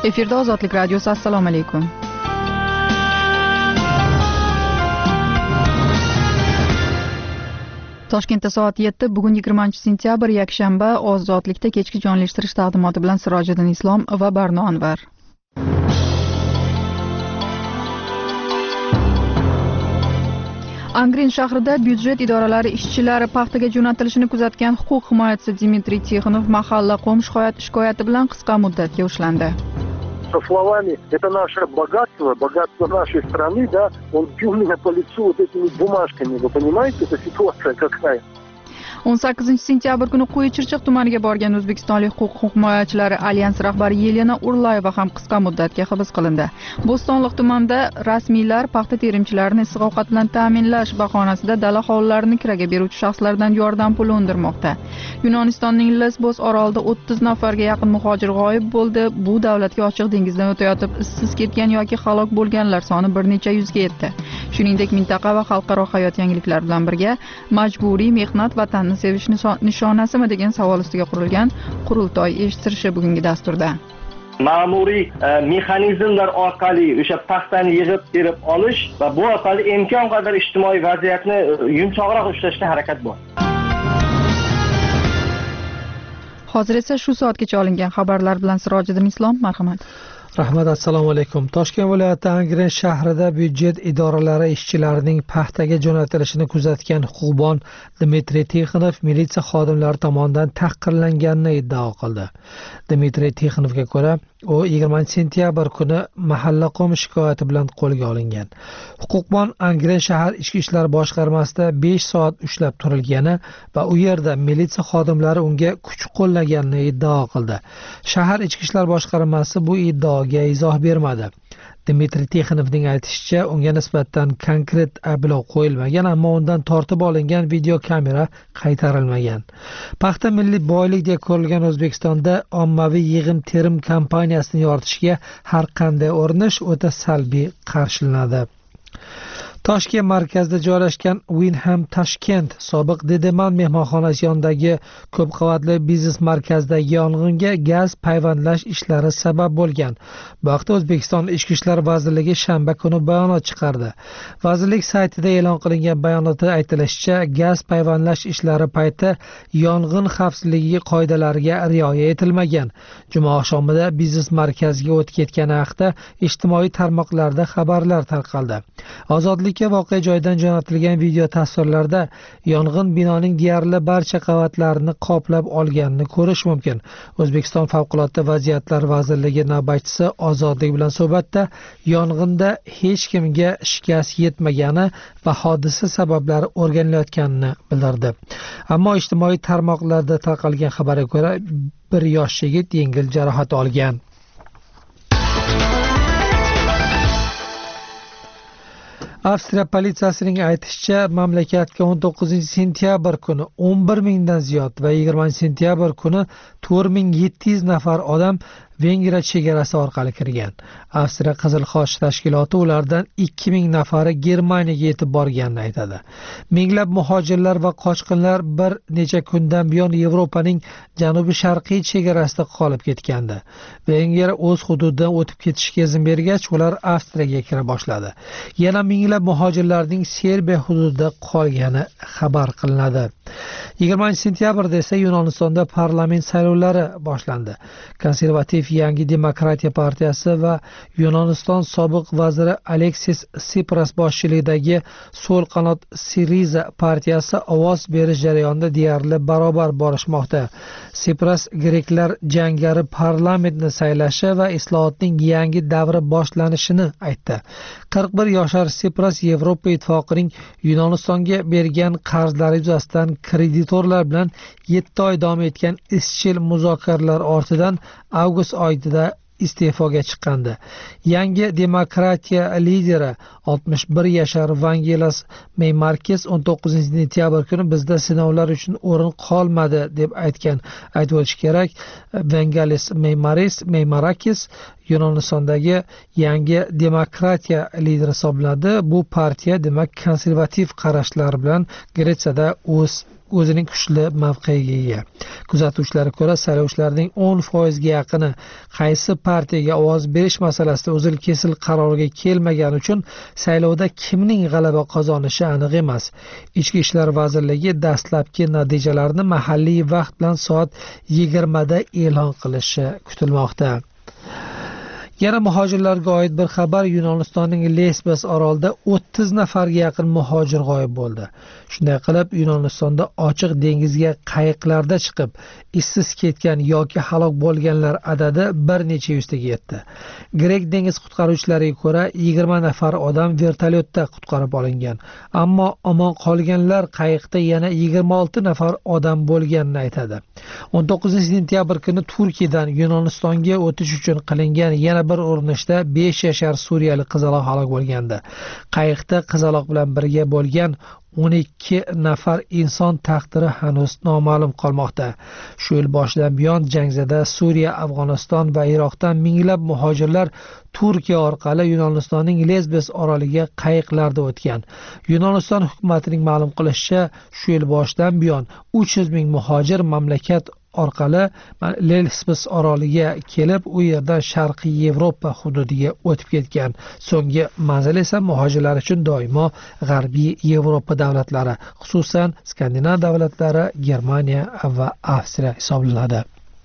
Efirda Ozodlik radiosi. Assalomu alaykum. Toshkentda soat 7, bugun 20-sentyabr yakshanba. Ozodlikda kechki jonlashtirish taqdimoti bilan Sirojiddin Islom va Barno Anvar. Angren shahrida byudjet idoralari ishchilari paxtaga jo'natilishini kuzatgan huquq himoyachisi Dmitriy Tixonov mahalla qom shikoyati bilan qisqa muddatga ushlandi. Со словами, это наше богатство, богатство нашей страны, да, он бил меня по лицу вот этими бумажками, вы понимаете, это ситуация какая? 18-sentyabr kuni Qo'y-Chirchiq tumaniga borgan O'zbekistonlik huquq himoyachilari alyansi rahbari Yelena Urlayeva ham qisqa muddatga hibs qilindi. Bo'stonliq tumanida rasmiylar paxta terimchilarini issiq ovqat bilan ta'minlash bahonasida dala hovlilarini kiraga beruvchi shaxslardan yordam puli undirmoqda. Yunonistonning Lesbos orolida 30 nafarga yaqin muhojir g'oyib bo'ldi. Bu davlatga ochiq dengizdan o'tayotib izsiz ketgan yoki halok bo'lganlar soni bir necha yuzga yetdi. Shuningdek, mintaqa va xalqaro hayot yangiliklari bilan birga majburiy mehnat vatanni sevish nishonasimi degan savol ustiga qurilgan qurultoy eshittirishi bugungi dasturda. Ma'muriy mexanizmlar orqali o'sha paxtani yig'ib terib olish va bu orqali imkon qadar ijtimoiy vaziyatni yumshoqroq ushlashga harakat bor. Hozir esa shu soatgacha olingan xabarlar bilan Sirojiddin Islom, marhamat. Rahmat, assalomu alaykum. Toshkent viloyati Angren shahrida byudjet idoralari ishchilarining paxtaga jo'natilishini kuzatgan huquqbon Dmitriy Tixonov militsiya xodimlari tomonidan tahqirlanganini iddao qildi. Dmitriy Tixonovga ko'ra, u 20-sentyabr kuni mahalla qom shikoyati bilan qo'lga olingan. Huquqbon Angren shahar ichki ishlar boshqarmasida 5 soat ushlab turilgani va u yerda militsiya xodimlari unga kuch qo'llaganini iddao qildi. Shahar ichki ishlar boshqarmasi bu iddaoga izoh bermadi. Dmitriy Tixonovning aytishicha, unga nisbatan konkret ayblov qo'yilmagan, ammo undan tortib olingan video kamera qaytarilmagan. Paxta milliy boylik deb ko'rilgan O'zbekistonda ommaviy yig'im-terim kampaniyasini yoritishga har qanday urinish o'ta salbiy qarshilanadi. Toshkent markazida joylashgan Winham Tashkent sobiq Dedeman mehmonxonasi yonidagi ko'p qavatli biznes markazidagi yong'inga gaz payvandlash ishlari sabab bo'lgan. Bu haqda O'zbekiston Ichki ishlar vazirligi shanba kuni bayonot chiqardi. Vazirlik saytida e'lon qilingan bayonotda aytilishicha, gaz payvandlash ishlari payti yong'in xavfsizligi qoidalariga rioya etilmagan. Juma oqshomida biznes markaziga o'tib ketgani haqida ijtimoiy tarmoqlarda xabarlar tarqaldi. Ozodlik voqea joyidan jo'natilgan video tasvirlarda yong'in binoning deyarli barcha qavatlarini qoplab olganini ko'rish mumkin. O'zbekiston Favqulodda vaziyatlar vazirligi navbatchisi Ozodlik bilan suhbatda yong'inda hech kimga shikast yetmagani va hodisa sabablari o'rganilayotganini bildirdi. Ammo ijtimoiy tarmoqlarda tarqalgan xabarga ko'ra, bir yosh yigit yengil jarohat olgan. Avstriya politsiyasining aytishicha, mamlakatga 19-sentyabr kuni 11 mingdan ziyod va 20-sentyabr kuni 4700 nafar odam Vengriya chegarasi orqali kirgan. Avstriya Qizil Xoch tashkiloti ulardan 2000 nafari Germaniyaga yetib borganini aytadi. Minglab muhojirlar va qochqinlar bir necha kundan buyon Yevropaning janubi-sharqiy chegarasida qolib ketgandi. Vengriya o'z hududidan o'tib ketishga izn bergach, ular Avstriyaga kira boshladi. Yana minglab muhojirlarning Serbiya hududida qolgani xabar qilinadi. 20-sentyabrda esa Yunonistonda parlament saylovlari boshlandi. Konservativ Yangi demokratiya partiyasi va Yunoniston sobiq vaziri Aleksis Tsipras boshchiligidagi so'l qanot Siriza partiyasi ovoz berish jarayonida deyarli barobar borishmoqda. Tsipras greklar jangari parlamentni saylashi va islohotning yangi davri boshlanishini aytdi. 41 yoshar Tsipras Yevropa ittifoqining Yunonistonga bergan qarzlari yuzasidan kreditorlar bilan 7 oy davom etgan izchil muzokaralar ortidan avgust oyida iste'foga chiqqandi. Yangi demokratiya lideri 61 yashar Vangelos Meymarkes 19-sentyabr kuni bizda sinovlar uchun o'rin qolmadi deb aytgan. Aytib o'tish kerak, Vangelos Meymarakes Yunonistondagi yangi demokratiya lideri hisoblanadi. Bu partiya demak konservativ qarashlar bilan Gretsiyada o'z o'zining kuchli mavqeiga ega. Kuzatuvchilarga ko'ra, saylovchilarning 10% ga yaqini qaysi partiyaga ovoz berish masalasida uzil-kesil qarorga kelmagani uchun saylovda kimning g'alaba qozonishi aniq emas. Ichki ishlar vazirligi dastlabki natijalarni mahalliy vaqt bilan soat 20 da e'lon qilishi kutilmoqda. Yana muhojirlarga oid bir xabar: Yunonistonning Lesbos orolida 30 nafarga yaqin muhojir g'oyib bo'ldi. Shunday qilib, Yunonistonda ochiq dengizga qayiqlarda chiqib, izsiz ketgan yoki halok bo'lganlar adadi bir necha yuztaga yetdi. Grek dengiz qutqaruvchilariga ko'ra, 20 nafar odam vertolyotda qutqarib olingan, ammo omon qolganlar qayiqda yana 26 nafar odam bo'lganini aytadi. 19-sentyabr kuni Turkiyadan Yunonistonga o'tish uchun qilingan yana bir urinishda 5 yashar suriyalik qizaloq halok bo'lgandi. Qayiqda qizaloq bilan birga bo'lgan 12 nafar inson taqdiri hanuz noma'lum qolmoqda. Shu yil boshidan buyon jangzada Suriya, Afg'oniston va Iroqdan minglab muhojirlar Turkiya orqali Yunonistonning Lesbos oroliga qayiqlarda o'tgan. Yunoniston hukumatining ma'lum qilishicha, shu yil boshidan buyon 300 ming muhojir mamlakat orqali Lesbos oroliga kelib, u yerdan Sharqiy Yevropa hududiga o'tib ketgan. So'nggi manzil esa muhojirlar uchun doimo G'arbiy Yevropa davlatlari, xususan Skandinav davlatlari, Germaniya va Avstriya hisoblanadi.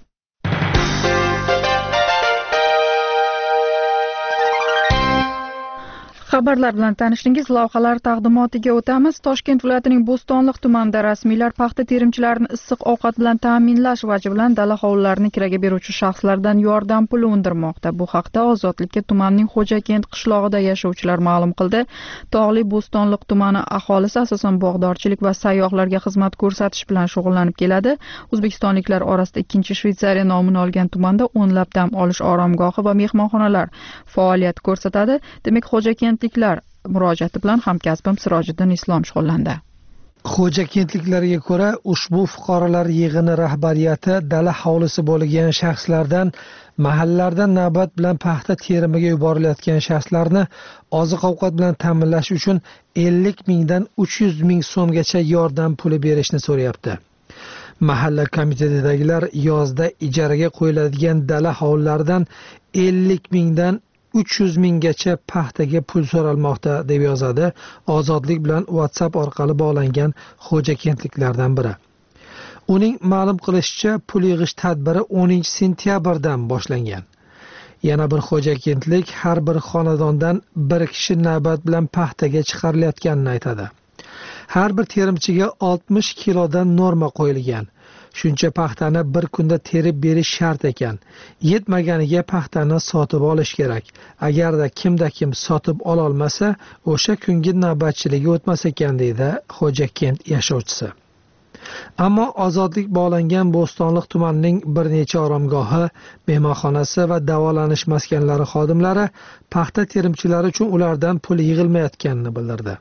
Xabarlar bilan tanishdingiz. Lavhalar taqdimotiga o'tamiz. Toshkent viloyatining Bo'stonliq tumanida rasmiylar paxta terimchilarini issiq ovqat bilan ta'minlash vaji bilan dala hovlilarini kiraga beruvchi shaxslardan yordam puli undirmoqda. Bu haqda Ozodlikka tumanning Xo'jakent qishlog'ida yashovchilar ma'lum qildi. Tog'li Bo'stonliq tumani aholisi asosan bog'dorchilik va sayyohlarga xizmat ko'rsatish bilan shug'ullanib keladi. O'zbekistonliklar orasida ikkinchi Shveysariya nomini olgan tumanda o'nlab dam olish oromgohi va mehmonxonalar faoliyat ko'rsatadi. Demak, Xo'jakent murojaati bilan hamkasbim Sirojiddin Islom shug'ullandi. Xo'jakentliklarga ko'ra, ushbu fuqarolar yig'ini rahbariyati dala hovlisi bo'lgan shaxslardan mahallalarda navbat bilan paxta terimiga yuborilayotgan shaxslarni oziq-ovqat bilan ta'minlash uchun 50 mingdan 300 ming so'mgacha yordam puli berishni so'rayapti. Mahalla komitetidagilar yozda ijaraga qo'yiladigan dala hovlilaridan 50 mingdan 300 minggacha paxtaga pul so'ralmoqda, deb yozadi Ozodlik bilan WhatsApp orqali bog'langan xo'jakentliklardan biri. Uning ma'lum qilishicha, pul yig'ish tadbiri 10-sentyabrdan boshlangan. Yana bir xo'jakentlik har bir xonadondan bir kishi navbat bilan paxtaga chiqarilayotganini aytadi. Har bir terimchiga 60 kilodan norma qo'yilgan. Shuncha paxtani bir kunda terib berish shart ekan. Yetmaganiga paxtani sotib olish kerak. Agarda kimda kim sotib ola olmasa, o'sha kungi navbatchiligi o'tmas ekan, deydi Xo'jakent yashovchisi. Ammo Ozodlik bog'langan Bo'stonliq tumanining bir necha oromgohi, mehmonxonasi va davolanish maskanlari xodimlari paxta terimchilari uchun ulardan pul yig'ilmayotganini bildirdi.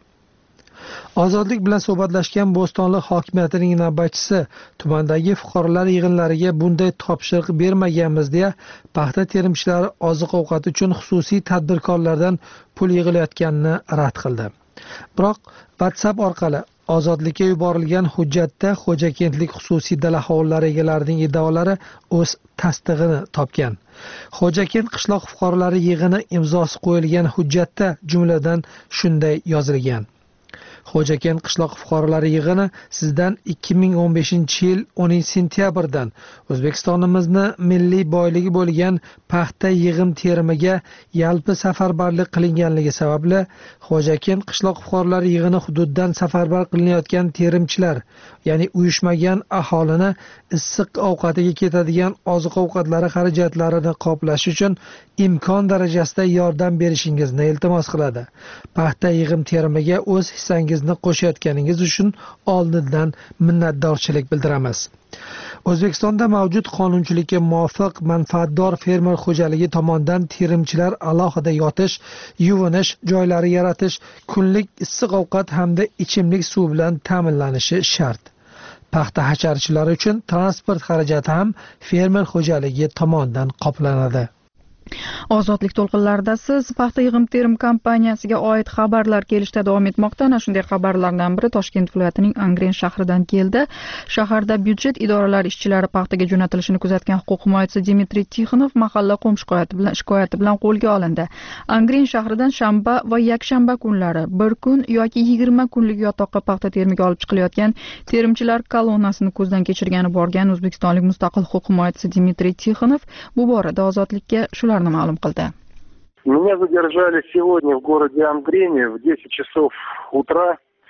Ozodlik bilan suhbatlashgan Bo'stonliq hokimiyatining navbatchisi tumandagi fuqarolar yig'inlariga bunday topshiriq bermaganmiz deya paxta terimchilari oziq-ovqat uchun xususiy tadbirkorlardan pul yig'ilayotganini rad qildi. Biroq WhatsApp orqali Ozodlikka yuborilgan hujjatda Xo'jakentlik xususiy dala hovlilari egalarining iddaolari o'z tasdig'ini topgan. Xo'jakent qishloq fuqarolari yig'ini imzosi qo'yilgan hujjatda jumladan shunday yozilgan: Xo'jakent qishloq fuqarolari yig'ini sizdan 2015-yil 10-sentyabrdan O'zbekistonimizni milliy boyligi bo'lgan paxta yig'im terimiga yalpi safarbarlik qilinganligi sababli Xo'jakent qishloq fuqarolari yig'ini hududidan safarbar qilinayotgan terimchilar, ya'ni uyushmagan aholini issiq ovqatiga ketadigan oziq-ovqatlari xarajatlarini qoplash uchun imkon darajasida yordam berishingizni iltimos qiladi. Paxta yig'im terimiga o'z hissangizni qo'shayotganingiz uchun oldindan minnatdorchilik bildiramiz. O'zbekistonda mavjud qonunchilikka muvofiq manfaatdor fermer xo'jaligi tomonidan terimchilar alohida yotish, yuvinish joylari yaratish, kunlik issiq ovqat hamda ichimlik suv bilan ta'minlanishi shart. Paxta hasharchilari uchun transport xarajati ham fermer xo'jaligi tomonidan qoplanadi. Ozodlik to'lqinlarida siz paxta yig'im-terim kompaniyasiga oid xabarlar kelishda davom etmoqda. Ana shunday xabarlardan biri Toshkent viloyatining Angren shahridan keldi. Shaharda byudjet idoralari ishchilari paxtaga jo'natilishini kuzatgan huquq himoyachisi Dmitriy Tixonov mahalla qom shikoyati bilan qo'lga olindi. Angren shahridan shanba va yakshanba kunlari bir kun yoki 20 kunlik yotoqqa paxta terimiga olib chiqilayotgan terimchilar kolonnasini ko'zdan kechirgani borgan o'zbekistonlik mustaqil huquq himoyachisi Dmitriy Tixonov bu borada Ozodlikka shularni ma'lum qildi. Меня задержали сегодня в городе Ангрене в 10 часов утра.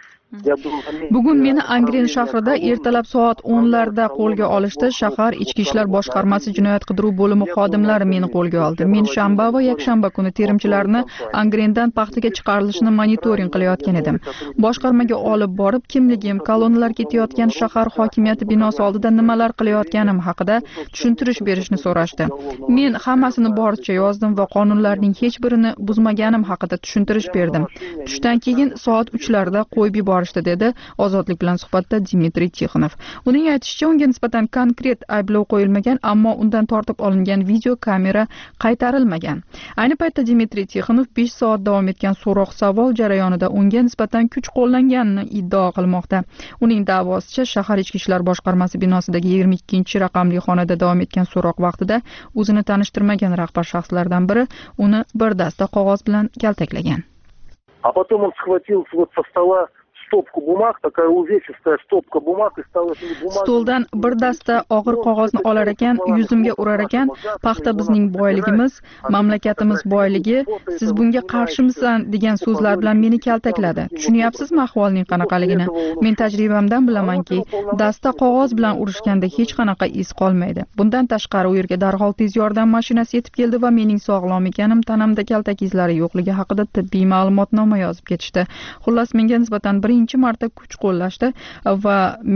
Bugun meni Angren shahrida ertalab soat 10 larda qo'lga olishdi. Shahar ichki ishlar boshqarmasi jinoyat qidiruv bo'limi xodimlari meni qo'lga oldi. Men shanba va yakshanba kuni terimchilarni Angrendan paxtaga chiqarilishini monitoring qilayotgan edim. Boshqarmaga olib borib, kimligim, kolonnalar ketayotgan shahar hokimiyati binosi oldida nimalar qilayotganim haqida tushuntirish berishni so'rashdi. Men hammasini boricha yozdim va qonunlarning hech birini buzmaganim haqida tushuntirish berdim. Tushdan keyin soat 3 larda qo'yib yuborishdi, dedi Ozodlik bilan suhbatda Dmitriy Tixonov. Uning aytishicha, unga nisbatan konkret ayblov qo'yilmagan, ammo undan tortib olingan video kamera qaytarilmagan. Ayni paytda Dmitriy Tixonov 5 soat davom etgan so'roq-savol jarayonida unga nisbatan kuch qo'llanganini iddao qilmoqda. Uning da'vosicha, shahar ichki ishlar boshqarmasi binosidagi 22-raqamli xonada davom etgan so'roq vaqtida o'zini tanishtirmagan rahbar shaxslardan biri uni bir dasta qog'oz bilan kaltaklagan. А потом он схватил вот со стола stopka bumag, такая увесистая stopka bumag и stал этими бумагами. Stoldan bir dasta og'ir qog'ozni olar ekan, yuzimga urar ekan. Paxta bizning boyligimiz, mamlakatimiz boyligi, siz bunga qarshimisiz degan so'zlar bilan meni kaltakladi. Tushunyapsizmi ahvolning qanaqaligini? Men tajribamdan bilamanki, dasta qog'oz bilan urishganda hech qanaqa iz qolmaydi. Bundan tashqari u yerga darhol tez yordam mashinasi yetib keldi va mening sog'lom ekanim, tanamda kaltak izlari yo'qligi haqida tibbiy ma'lumotnoma yozib ketishdi. Xullas, menga nisbatan birinchi marta kuch qo'llashdi va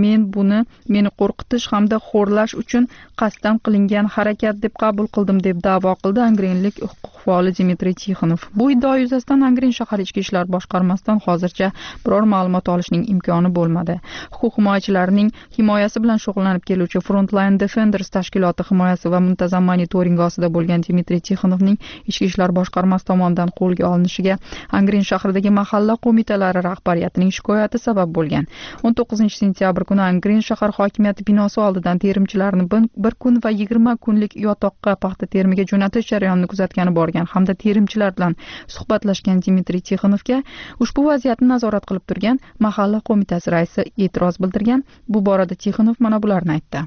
meni qo'rqitish hamda xo'rlash uchun qasddan qilingan harakat deb qabul qildim, deb da'vo qildi angrenlik huquq faoli Dmitriy Tixonov. Bu iddao yuzasidan Angren shahar ichki ishlar boshqarmasidan hozircha biror ma'lumot olishning imkoni bo'lmadi. Huquq himoyachilarining himoyasi bilan shug'ullanib keluvchi Frontline Defenders tashkiloti himoyasi va muntazam monitoring ostida bo'lgan Dmitriy Tixonovning ichki ishlar boshqarmasi tomonidan qo'lga olinishiga Angren shahridagi mahalla qo'mitalari rahbariyatining shikoyati sabab bo'lgan. 19-sentyabr kuni Angren shahar hokimiyati binosi oldidan terimchilarni bir kun va 20 kunlik yotoqqa paxta terimiga jo'natish jarayonini kuzatgani borgan hamda terimchilar bilan suhbatlashgan Dmitriy Tixonovga ushbu vaziyatni nazorat qilib turgan mahalla qo'mitasi raisi e'tiroz bildirgan. Bu borada Tixonov mana bularni aytdi.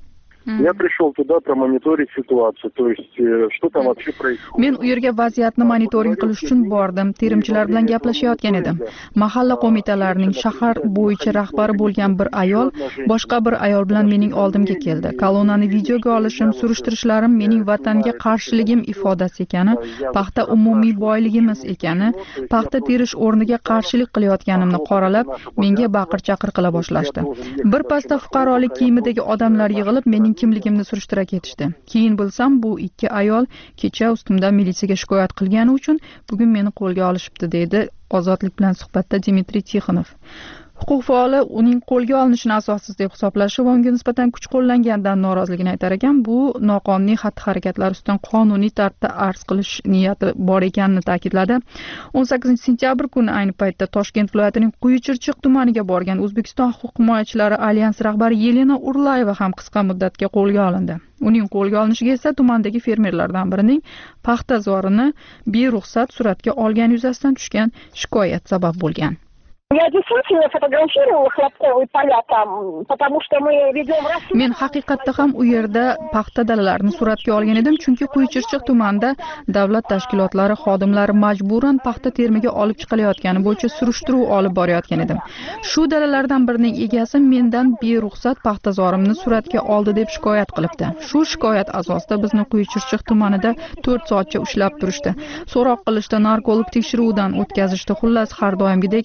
Я пришел туда промониторить ситуацию, то есть что там вообще происходит. Men u yerga vaziyatni monitoring qilish uchun bordim. Terimchilar bilan gaplashayotgan edim. Mahalla qo'mitalarining shahar bo'yicha rahbari bo'lgan bir ayol boshqa bir ayol bilan mening oldimga keldi. Kolonnani videoga olishim, surishtirishlarim mening vatanga qarshiligim ifodasi ekani, paxta umumiy boyligimiz ekani, paxta terish o'rniga qarshilik qilayotganimni qoralab, menga baqir-chaqir qila boshlashdi. Bir pasda fuqarolik kiyimidagi odamlar yig'ilib mening kimligimni surishtira ketishdi. Keyin bilsam, bu ikki ayol kecha ustimdan militsiyaga shikoyat qilgani uchun bugun meni qo'lga olishibdi, dedi Ozodlik bilan suhbatda Dmitriy Tixonov. Huquq faoli uning qo'lga olinishini asossiz deb hisoblashi va unga nisbatan kuch qo'llanganidan noroziligini aytar ekan. Bu noqonuniy xatti-harakatlar ustidan qonuniy tartibda arz qilish niyati bor ekanini ta'kidladi. 18-sentyabr kuni ayni paytda Toshkent viloyatining Quyichirchiq tumaniga borgan O'zbekiston huquq himoyachilari alyansi rahbari Yelena Urlayeva ham qisqa muddatga qo'lga olindi. Uning qo'lga olinishiga esa tumandagi fermerlardan birining paxta zorini beruxsat suratga olgani yuzasidan tushgan shikoyat sabab bo'lgan. Я действительно фотографировала хлопковые поля там, потому что мы ведем расследование. Men haqiqatda ham u yerda paxta dalalarini suratga olgan edim, chunki Quyichirchiq tumanida davlat tashkilotlari xodimlari majburan paxta terimiga olib chiqilayotgani bo'yicha surishtiruv olib borayotgan edim. Shu dalalardan birining egasi mendan beruxsat paxta zorimni suratga oldi deb shikoyat qilibdi. Shu shikoyat asosida bizni Quyichirchiq tumanida 4 soatcha ushlab turishdi. So'roq qilishdi, narkolog tekshiruvdan o'tkazishdi. Xullas, har doimgidek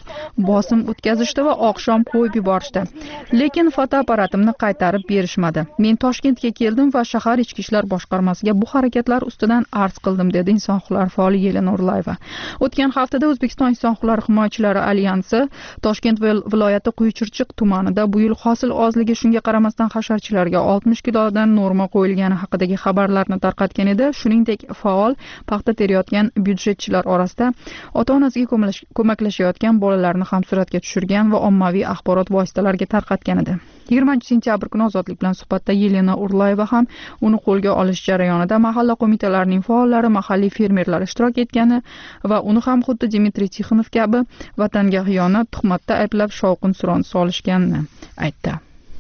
bosim o'tkazishdi va oqshom qo'yib yuborishdi. Lekin fotoapparatimni qaytarib berishmadi. Men Toshkentga keldim va shahar ichki ishlar boshqarmasiga bu harakatlar ustidan arz qildim, dedi inson huquqlari faoli Yelena Urlayeva. O'tgan haftada O'zbekiston inson huquqlari himoyachilari alyansi Toshkent viloyati Quyichirchiq tumanida bu yil hosil ozligi shunga qaramasdan hasharchilarga 60 kilodan norma qo'yilgani haqidagi xabarlarni tarqatgan edi. Shuningdek, faol paxta terayotgan byudjetchilar orasida ota-onasiga ko'maklashayotgan bolalarni ham suratga tushirgan va ommaviy axborot vositalariga tarqatgan edi. 20-sentyabr kuni Ozodlik bilan suhbatda Yelena Urlayeva ham uni qo'lga olish jarayonida mahalla qo'mitalarining faollari, mahalliy fermerlar ishtirok etgani va uni ham xuddi Dmitriy Tixonov kabi vatanga xiyonat tuhmatda ayblab shovqin-suron solishganini aytdi.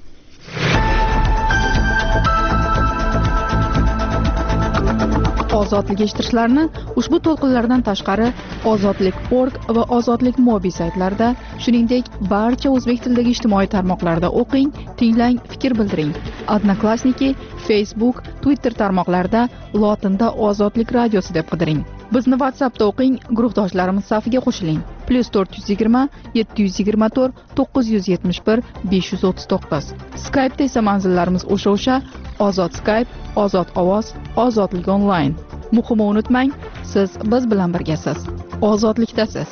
Ozodlik eshittirishlarni ushbu to'lqinlardan tashqari ozodlik.org va ozodlik mobil saytlarida, shuningdek barcha o'zbek tilidagi ijtimoiy tarmoqlarda o'qing, tinglang, fikr bildiring. Odnoklassniki, Facebook, Twitter tarmoqlarida lotinda Ozodlik radiosi deb qidiring. Bizni WhatsAppda o'qing, guruhdoshlarimiz safiga qo'shiling. +420 724 971 539. Skype'da esa manzillarimiz o'sha Ozod Skype, Ozod ovoz, Ozodlik onlayn. Muhimi unutmang, siz biz bilan birgasiz. Ozodlikdasiz.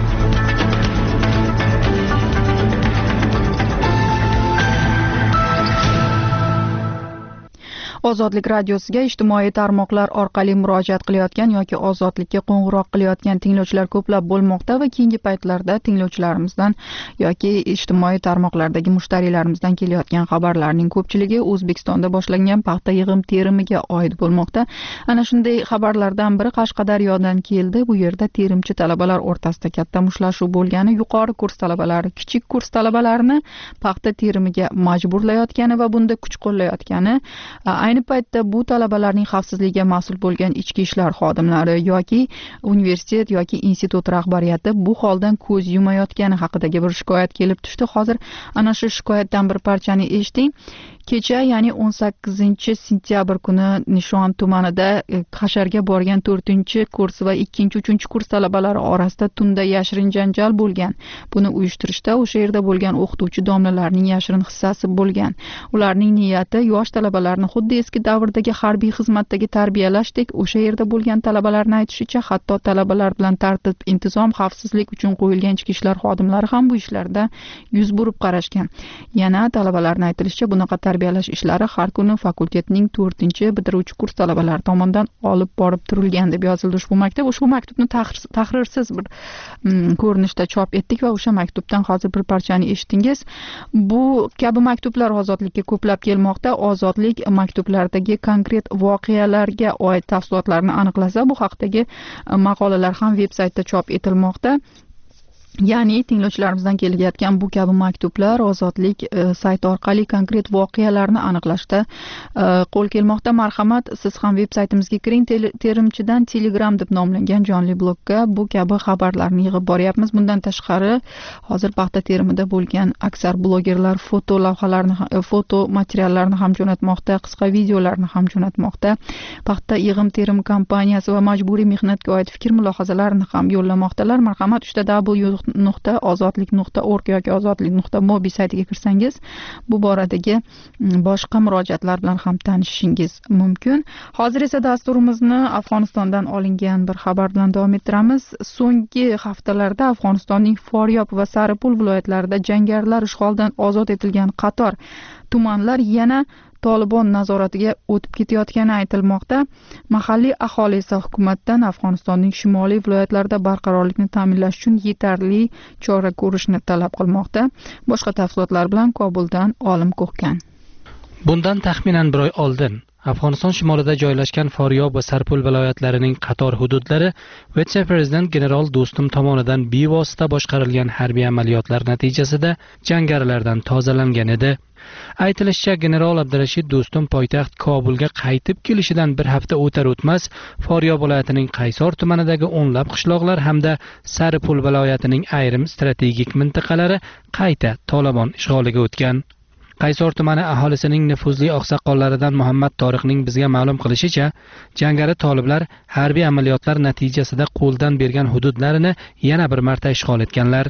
Ozodlik radiosiga ijtimoiy tarmoqlar orqali murojaat qilayotgan yoki ozodlikka qo'ng'iroq qilayotgan tinglovchilar ko'plab bo'lmoqda va keyingi paytlarda tinglovchilarimizdan yoki ijtimoiy tarmoqlardagi mushtariylarimizdan kelayotgan xabarlarning ko'pchiligi O'zbekistonda boshlangan paxta yig'im-terimiga oid bo'lmoqda. Ana shunday xabarlardan biri Qashqadaryodan keldi. Bu yerda terimchi talabalar o'rtasida katta mushtlashuv bo'lgani, yuqori kurs talabalari kichik kurs talabalarini paxta terimiga majburlayotgani va bunda kuch qo'llayotgani, ayni paytda bu talabalarning xavfsizligiga mas'ul bo'lgan ichki ishlar xodimlari yoki universitet yoki institut rahbariyati bu holdan ko'z yumayotgani haqidagi bir shikoyat kelib tushdi. Hozir ana shu shikoyatdan bir parchani eshiting. Kecha, ya'ni 18-sentyabr kuni Nishon tumanida Hasharga borgan 4-kurs va 2-3 kurs talabalari orasida tunda yashirin janjal bo'lgan. Buni uyushtirishda o'sha yerda bo'lgan o'qituvchi domlalarning yashirin hissasi bo'lgan. Ularning niyati yosh talabalarni xuddi eski davrdagi harbiy xizmatdagi tarbiyalashdek, o'sha yerda bo'lgan talabalarning aytishicha, hatto talabalar bilan tartib, intizom, xavfsizlik uchun qo'yilgan ichki ishlar xodimlari ham bu ishlarda yuz burib qarashgan. Yana talabalarning aytilishicha, bunaqa tarbiyalash ishlari har kuni fakultetning 4-bitiruvchi kurs talabalari tomonidan olib borib turilgan deb yozildi ushbu maktub. Ushbu maktubni tahrirsiz bir ko'rinishda chop etdik va o'sha maktubdan hozir bir parchani eshitdingiz. Bu kabi maktublar ozodlikka ko'plab kelmoqda. Ozodlik maktublardagi konkret voqealarga oid tafsilotlarni aniqlasa, bu haqdagi maqolalar ham veb-saytda chop etilmoqda. Ya'ni tinglovchilarimizdan kelayotgan bu kabi maktublar Ozodlik sayti orqali konkret voqealarni aniqlashda qo'l kelmoqda. Marhamat, siz ham veb-saytimizga kiring. Terimchidan Telegram deb nomlangan jonli blogga bu kabi xabarlarni yig'ib boryapmiz. Bundan tashqari, hozir paxta terimida bo'lgan aksar blogerlar foto lavhalarni, foto materiallarni ham jo'natmoqda, qisqa videolarni ham jo'natmoqda. Paxta yig'im-terim kompaniyasi va majburiy mehnatga oid fikr-mulohazalarni ham yo'llamoqdalar. Marhamat, ozodlik.org yoki ozodlik.mobi saytiga kirsangiz, bu boradagi boshqa murojaatlar bilan ham tanishishingiz mumkin. Hozir esa dasturimizni Afg'onistondan olingan bir xabar bilan davom ettiramiz. So'nggi haftalarda Afg'onistonning Foryob va Saripul viloyatlarida jangarilar ishg'oldan ozod etilgan qator tumanlar yana Tolibon nazoratiga o'tib ketayotgani aytilmoqda. Mahalliy aholi esa hukumatdan Afg'onistonning shimoliy viloyatlarida barqarorlikni ta'minlash uchun yetarli chora ko'rishni talab qilmoqda. Boshqa tafsilotlar bilan Kobuldan Olim Ko'hkan. Bundan taxminan bir oy oldin Afg'oniston shimolida joylashgan Foryob va Sarpul viloyatlarining qator hududlari vitse-prezident general Do'stum tomonidan bevosita boshqarilgan harbiy amaliyotlar natijasida jangarilardan tozalangan edi. Aytilishicha, general Abdurashid Do'stum poytaxt Kobulga qaytib kelishidan bir hafta o'tar-o'tmas Foryob viloyatining Qaysor tumanidagi o'nlab qishloqlar hamda Saripul viloyatining ayrim strategik mintaqalari qayta Tolibon ishg'oliga o'tgan. Qaysor tumani aholisining nufuzli oqsoqollaridan Muhammad Toriqning bizga ma'lum qilishicha, jangari toliblar harbiy amaliyotlar natijasida qo'ldan bergan hududlarini yana bir marta ishg'ol etganlar.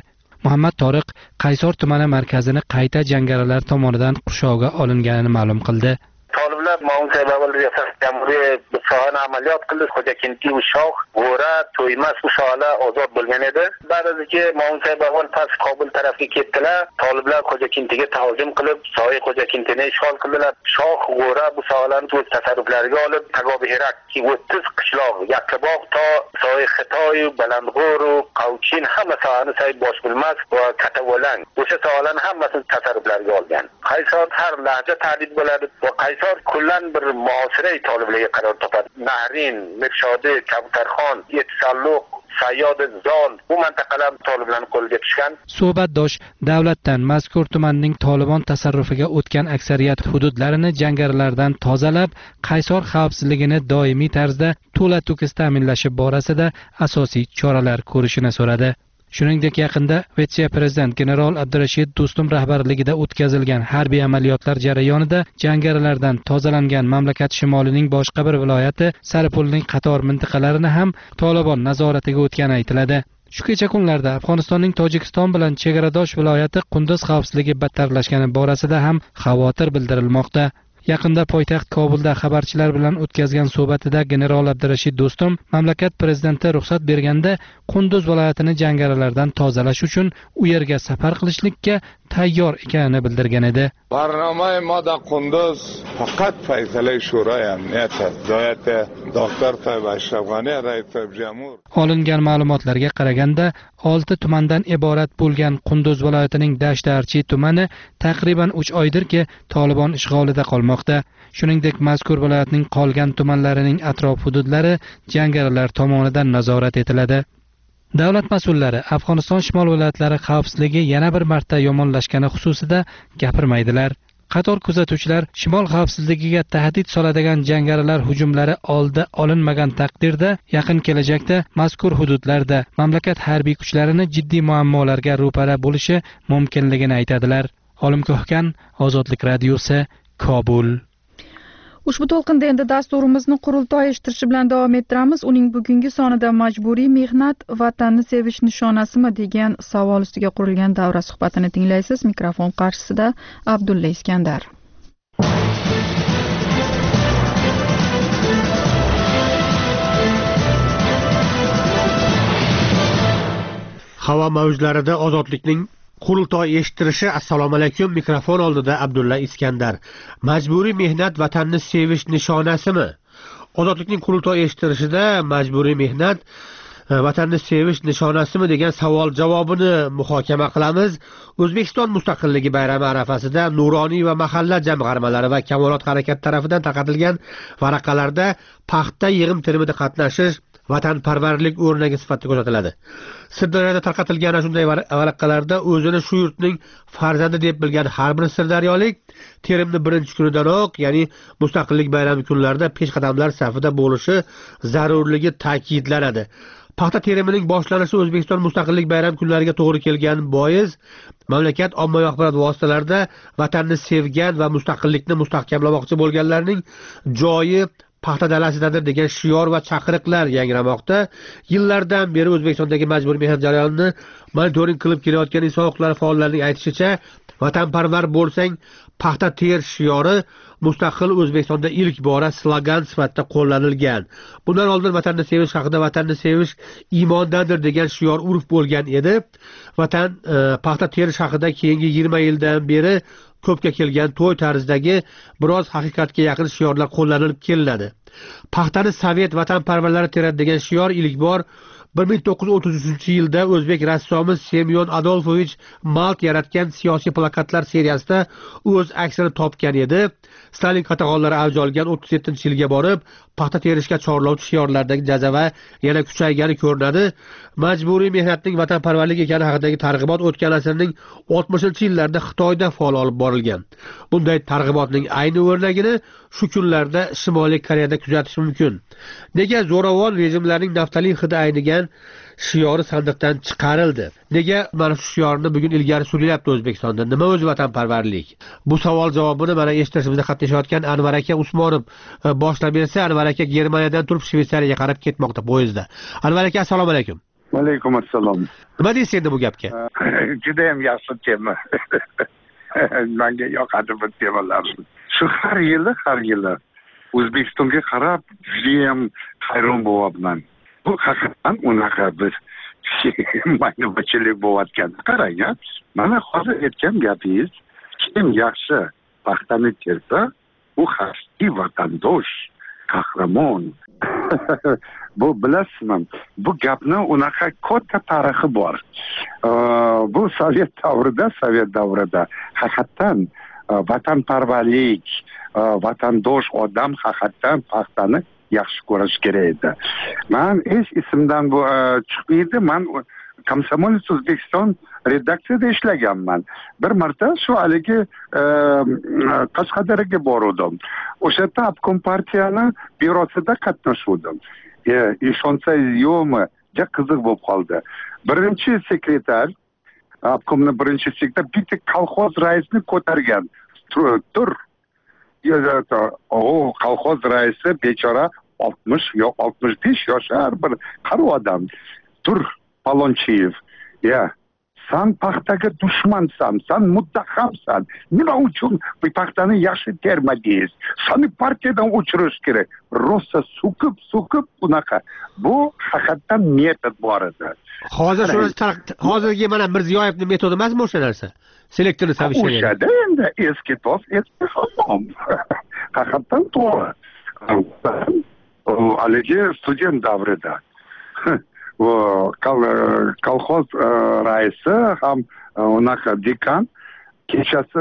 Muhammad Toriq Qaysor tumani markazini qayta jangarilar tomonidan qurshovga olinganini ma'lum qildi. Toliblar Mavzey Babal Riyasat Jamhuriyat sohani amaliyot qildi. Xo'jakinti Ushoq, G'ora, To'ymas sohalar ozod bo'lgan edi. Ba'zidagi Mavzey Babal past Kobul tarafga ketdilar. Toliblar Xo'jakintiga tahojjum qilib, soy Xo'jakintini ishg'ol qildilar. Shoh, G'ora bu sohalarni o'z tasarruflariga olib, Tagobi Herak 30 qishloq, Yakkabog' to soy Xitoy, Balandg'o'r, Qavchin hamma sohani sayt bosh bilmas va Katavolang. O'sha sohalarni hammasini tasarruflariga olgan. Qaysor har lahza ta'did bo'ladi va Qaysor kullan bir muosiray toliblarga qaror topadi. Nahrin, Mirshodi, Kabutarxon, Yetsalluq, Sayyod Zon bu mintaqalar toliblarning qo'liga tushgan. Suhbatdosh davlatdan mazkur tumanning Tolibon tasarrufiga o'tgan aksariyat hududlarini jangarilardan tozalab, Qaysor xavfsizligini doimiy tarzda to'la-to'kis ta'minlashi borasida asosiy choralar ko'rishini so'radi. Shuningdek, yaqinda vitse-prezident general Abdurashid Do'stum rahbarligida o'tkazilgan harbiy amaliyotlar jarayonida jangarilardan tozalangan mamlakat shimolining boshqa bir viloyati Saripulning qator mintaqalarini ham Tolibon nazoratiga o'tgani aytiladi. Shu kecha kunlarda Afg'onistonning Tojikiston bilan chegaradosh viloyati Qunduz xavfsizligi battarlashgani borasida ham xavotir bildirilmoqda. Yaqinda poytaxt Kobulda xabarchilar bilan o'tkazgan suhbatida general Abdurashid Do'stum mamlakat prezidenti ruxsat berganda Qunduz viloyatini jangarilardan tozalash uchun u yerga safar qilishlikka tayyor ekanini bildirgan edi. برنامه ما در قندوز فقط فیصله شورای امنیت است. هدایت دکتر طیب اشرف غنی رئیس جمهور. Olingan ma'lumotlarga qaraganda 6 tumandan iborat bo'lgan Qunduz viloyatining Dashtarchi tumani taqriban 3 oydirki Tolibon ishg'olida qolmoqda. Shuningdek, mazkur viloyatning qolgan tumanlarining atrof hududlari jangarilar tomonidan nazorat etiladi. Davlat mas'ullari Afg'oniston shimol viloyatlari xavfsizligi yana bir marta yomonlashgani xususida gapirmaydilar. Qator kuzatuvchilar shimol xavfsizligiga tahdid soladigan jangarilar hujumlari oldi olinmagan taqdirda yaqin kelajakda mazkur hududlarda mamlakat harbiy kuchlarini jiddiy muammolarga ro'para bo'lishi mumkinligini aytadilar. Olim Ko'hkan, Ozodlik radiosi, Kobul. Ushbu to'lqinda endi dasturimizni qurultoy eshittirishi bilan davom ettiramiz. Uning bugungi sonida majburiy mehnat vatanni sevish nishonasimi degan savol ustiga qurilgan davra suhbatini tinglaysiz. Mikrofon qarshisida Abdulla Iskandar. Havo mavjlarida ozodlikning qurultoy eshittirishi. Assalomu alaykum. Mikrofon oldida Abdulla Iskandar. Majburiy mehnat vatanni sevish nishonasimi? Ozodlikning qurultoy eshittirishida majburiy mehnat vatanni sevish nishonasimi degan savol javobini muhokama qilamiz. O'zbekiston mustaqilligi bayrami arafasida nuroniy va mahalla jamg'armalari va kamolot harakati tarafidan tarqatilgan varaqalarda paxta yig'im termida qatnashish vatanparvarlik o'rnagi sifatida ko'rsatiladi. Sirdaryoda tarqatilgan shunday varaqalarda o'zini shu yurtning farzandi deb bilgan har bir sirdaryolik terimni birinchi kunidanoq, ya'ni mustaqillik bayrami kunlarida peshqadamlar safida bo'lishi zarurligi ta'kidlanadi. Paxta terimining boshlanishi O'zbekiston mustaqillik bayrami kunlariga to'g'ri kelgan bois mamlakat ommaviy axborot vositalarida vatanni sevgan va mustaqillikni mustahkamlamoqchi bo'lganlarning joyi paxta dalasidadir degan shior va chaqiriqlar yangramoqda. Yillardan beri O'zbekistondagi majburiy mehnat jarayonini monitoring qilib kelayotgan inson huquqlari faollarining aytishicha, vatanparvar bo'lsang paxta ter shiori mustaqil O'zbekistonda ilk bora slogan sifatida qo'llanilgan. Bundan oldin vatanni sevish haqida vatanni sevish iymondandir degan shior urf bo'lgan edi. Vatan paxta terish haqida keyingi 20 yildan beri ko'pga kelgan to'y tarzidagi biroz haqiqatga yaqin shiorlar qo'llanilib kelinadi. Paxtani sovet vatanparvarlari teradi degan shior ilk bor 1933-yilda o'zbek rassomi Semyon Adolfovich Malt yaratgan siyosiy plakatlar seriyasida o'z aksini topgan edi. Stalin qatag'onlari avj olgan 37-yilga borib, paxta terishga chorlovchi shiorlardagi jazava yana kuchaygani ko'rinadi. Majburiy mehnatning vatanparvarlik ekani haqidagi targ'ibot o'tgan asrning 60-yillarida Xitoyda faol olib borilgan. Bunday targ'ibotning ayni o'rnagini shu kunlarda Shimoliy Koreyada kuzatish mumkin. Nega zo'ravon rejimlarning naftalin hidi aynigan shiori sandiqdan chiqarildi? Nega mana shu shiorni bugun ilgari surilyapti O'zbekistonda? Nima o'zi vatanparvarlik? Bu savol javobini mana eshitishimizda qatnashayotgan Anvar aka Usmonov boshlab bersa, Anvar aka Germaniyadan turib Shveysariyaga qarab ketmoqda poyezdda. Anvar aka, assalomu alaykum. Alaykum assalom. Nima deysiz endi bu gapga? Juda ham yaxshi tema. Menga yoqadi bu temalar. Shu har yili O'zbekistonga qarab juda ham hayron bo'lyapman. Bu haqiqatan unaqa bir maynachilik bo'layotgan. Qarang, mana hozir aytgan gapingiz, kim yaxshi paxtani tersa, u xalqi vatandosh, qahramon. Bu bilasizmi? Bu gapni unaqa katta tarixi bor. Bu Sovet davrida haqiqatan vatanparvarlik, vatandosh odam haqiqatan paxtani yaxshi ko'rish kerak edi. Men esimdan bu chiqmaydi. Men Komsomolets O'zbekiston redaksiyada ishlaganman. Bir marta shu haligi Qashqadaryoga bordim. O'sha yerda obkom partiyani bürosida qatnashdim. Ishonsangiz yo'qmi, juda qiziq bo'lib qoldi. Birinchi sekretar, obkomni birinchi sekretar bitta kolxoz raisini ko'targan. Tur. O kolxoz raisi bechora 60 yo 65 yoshar bir qari odam. Tur Palonchiyev. Sen paxtaga dushmansan, sen muttahamsan. Nima uchun bu paxtani yaxshi termadingiz? Seni partiyadan o'chirish kerak. Rosa so'kib bunaqa. Bu haqiqatan metod bor edi. Hozirgi mana Mirziyoyevning metodi emasmi o'sha narsa? Selektorni savishtirgan. O'shada endi eski do'st, eski hamon. Haqiqatan to'g'ri. Haligi student davrida kolxoz raisi ham unaqa dekan kechasi.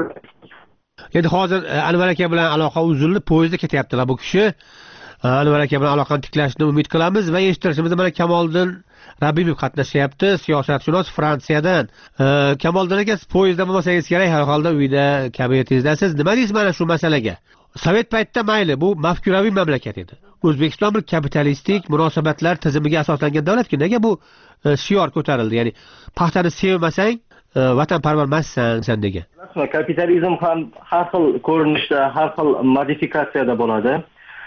Endi hozir Anvar aka bilan aloqa uzildi, poyezdda ketyaptilar bu kishi. Anvar aka bilan aloqani tiklashni umid qilamiz va eshittirishimizda mana Kamoliddin Rabimov qatnashyapti, siyosatshunos Fransiyadan. Kamoliddin aka, poyezdda bo'lmasangiz kerak, har holda uyda kabinetinizdasiz. Nima deysiz mana shu masalaga? Sovet paytida mayli, bu mafkuraviy mamlakat edi. O'zbekiston bir kapitalistik munosabatlar tizimiga asoslangan davlat-ku. Nega bu shior ko'tarildi? Ya'ni paxtani sevmasang, vatanparvar emassan sen degan. Kapitalizm ham har xil ko'rinishda, har xil modifikatsiyada bo'ladi.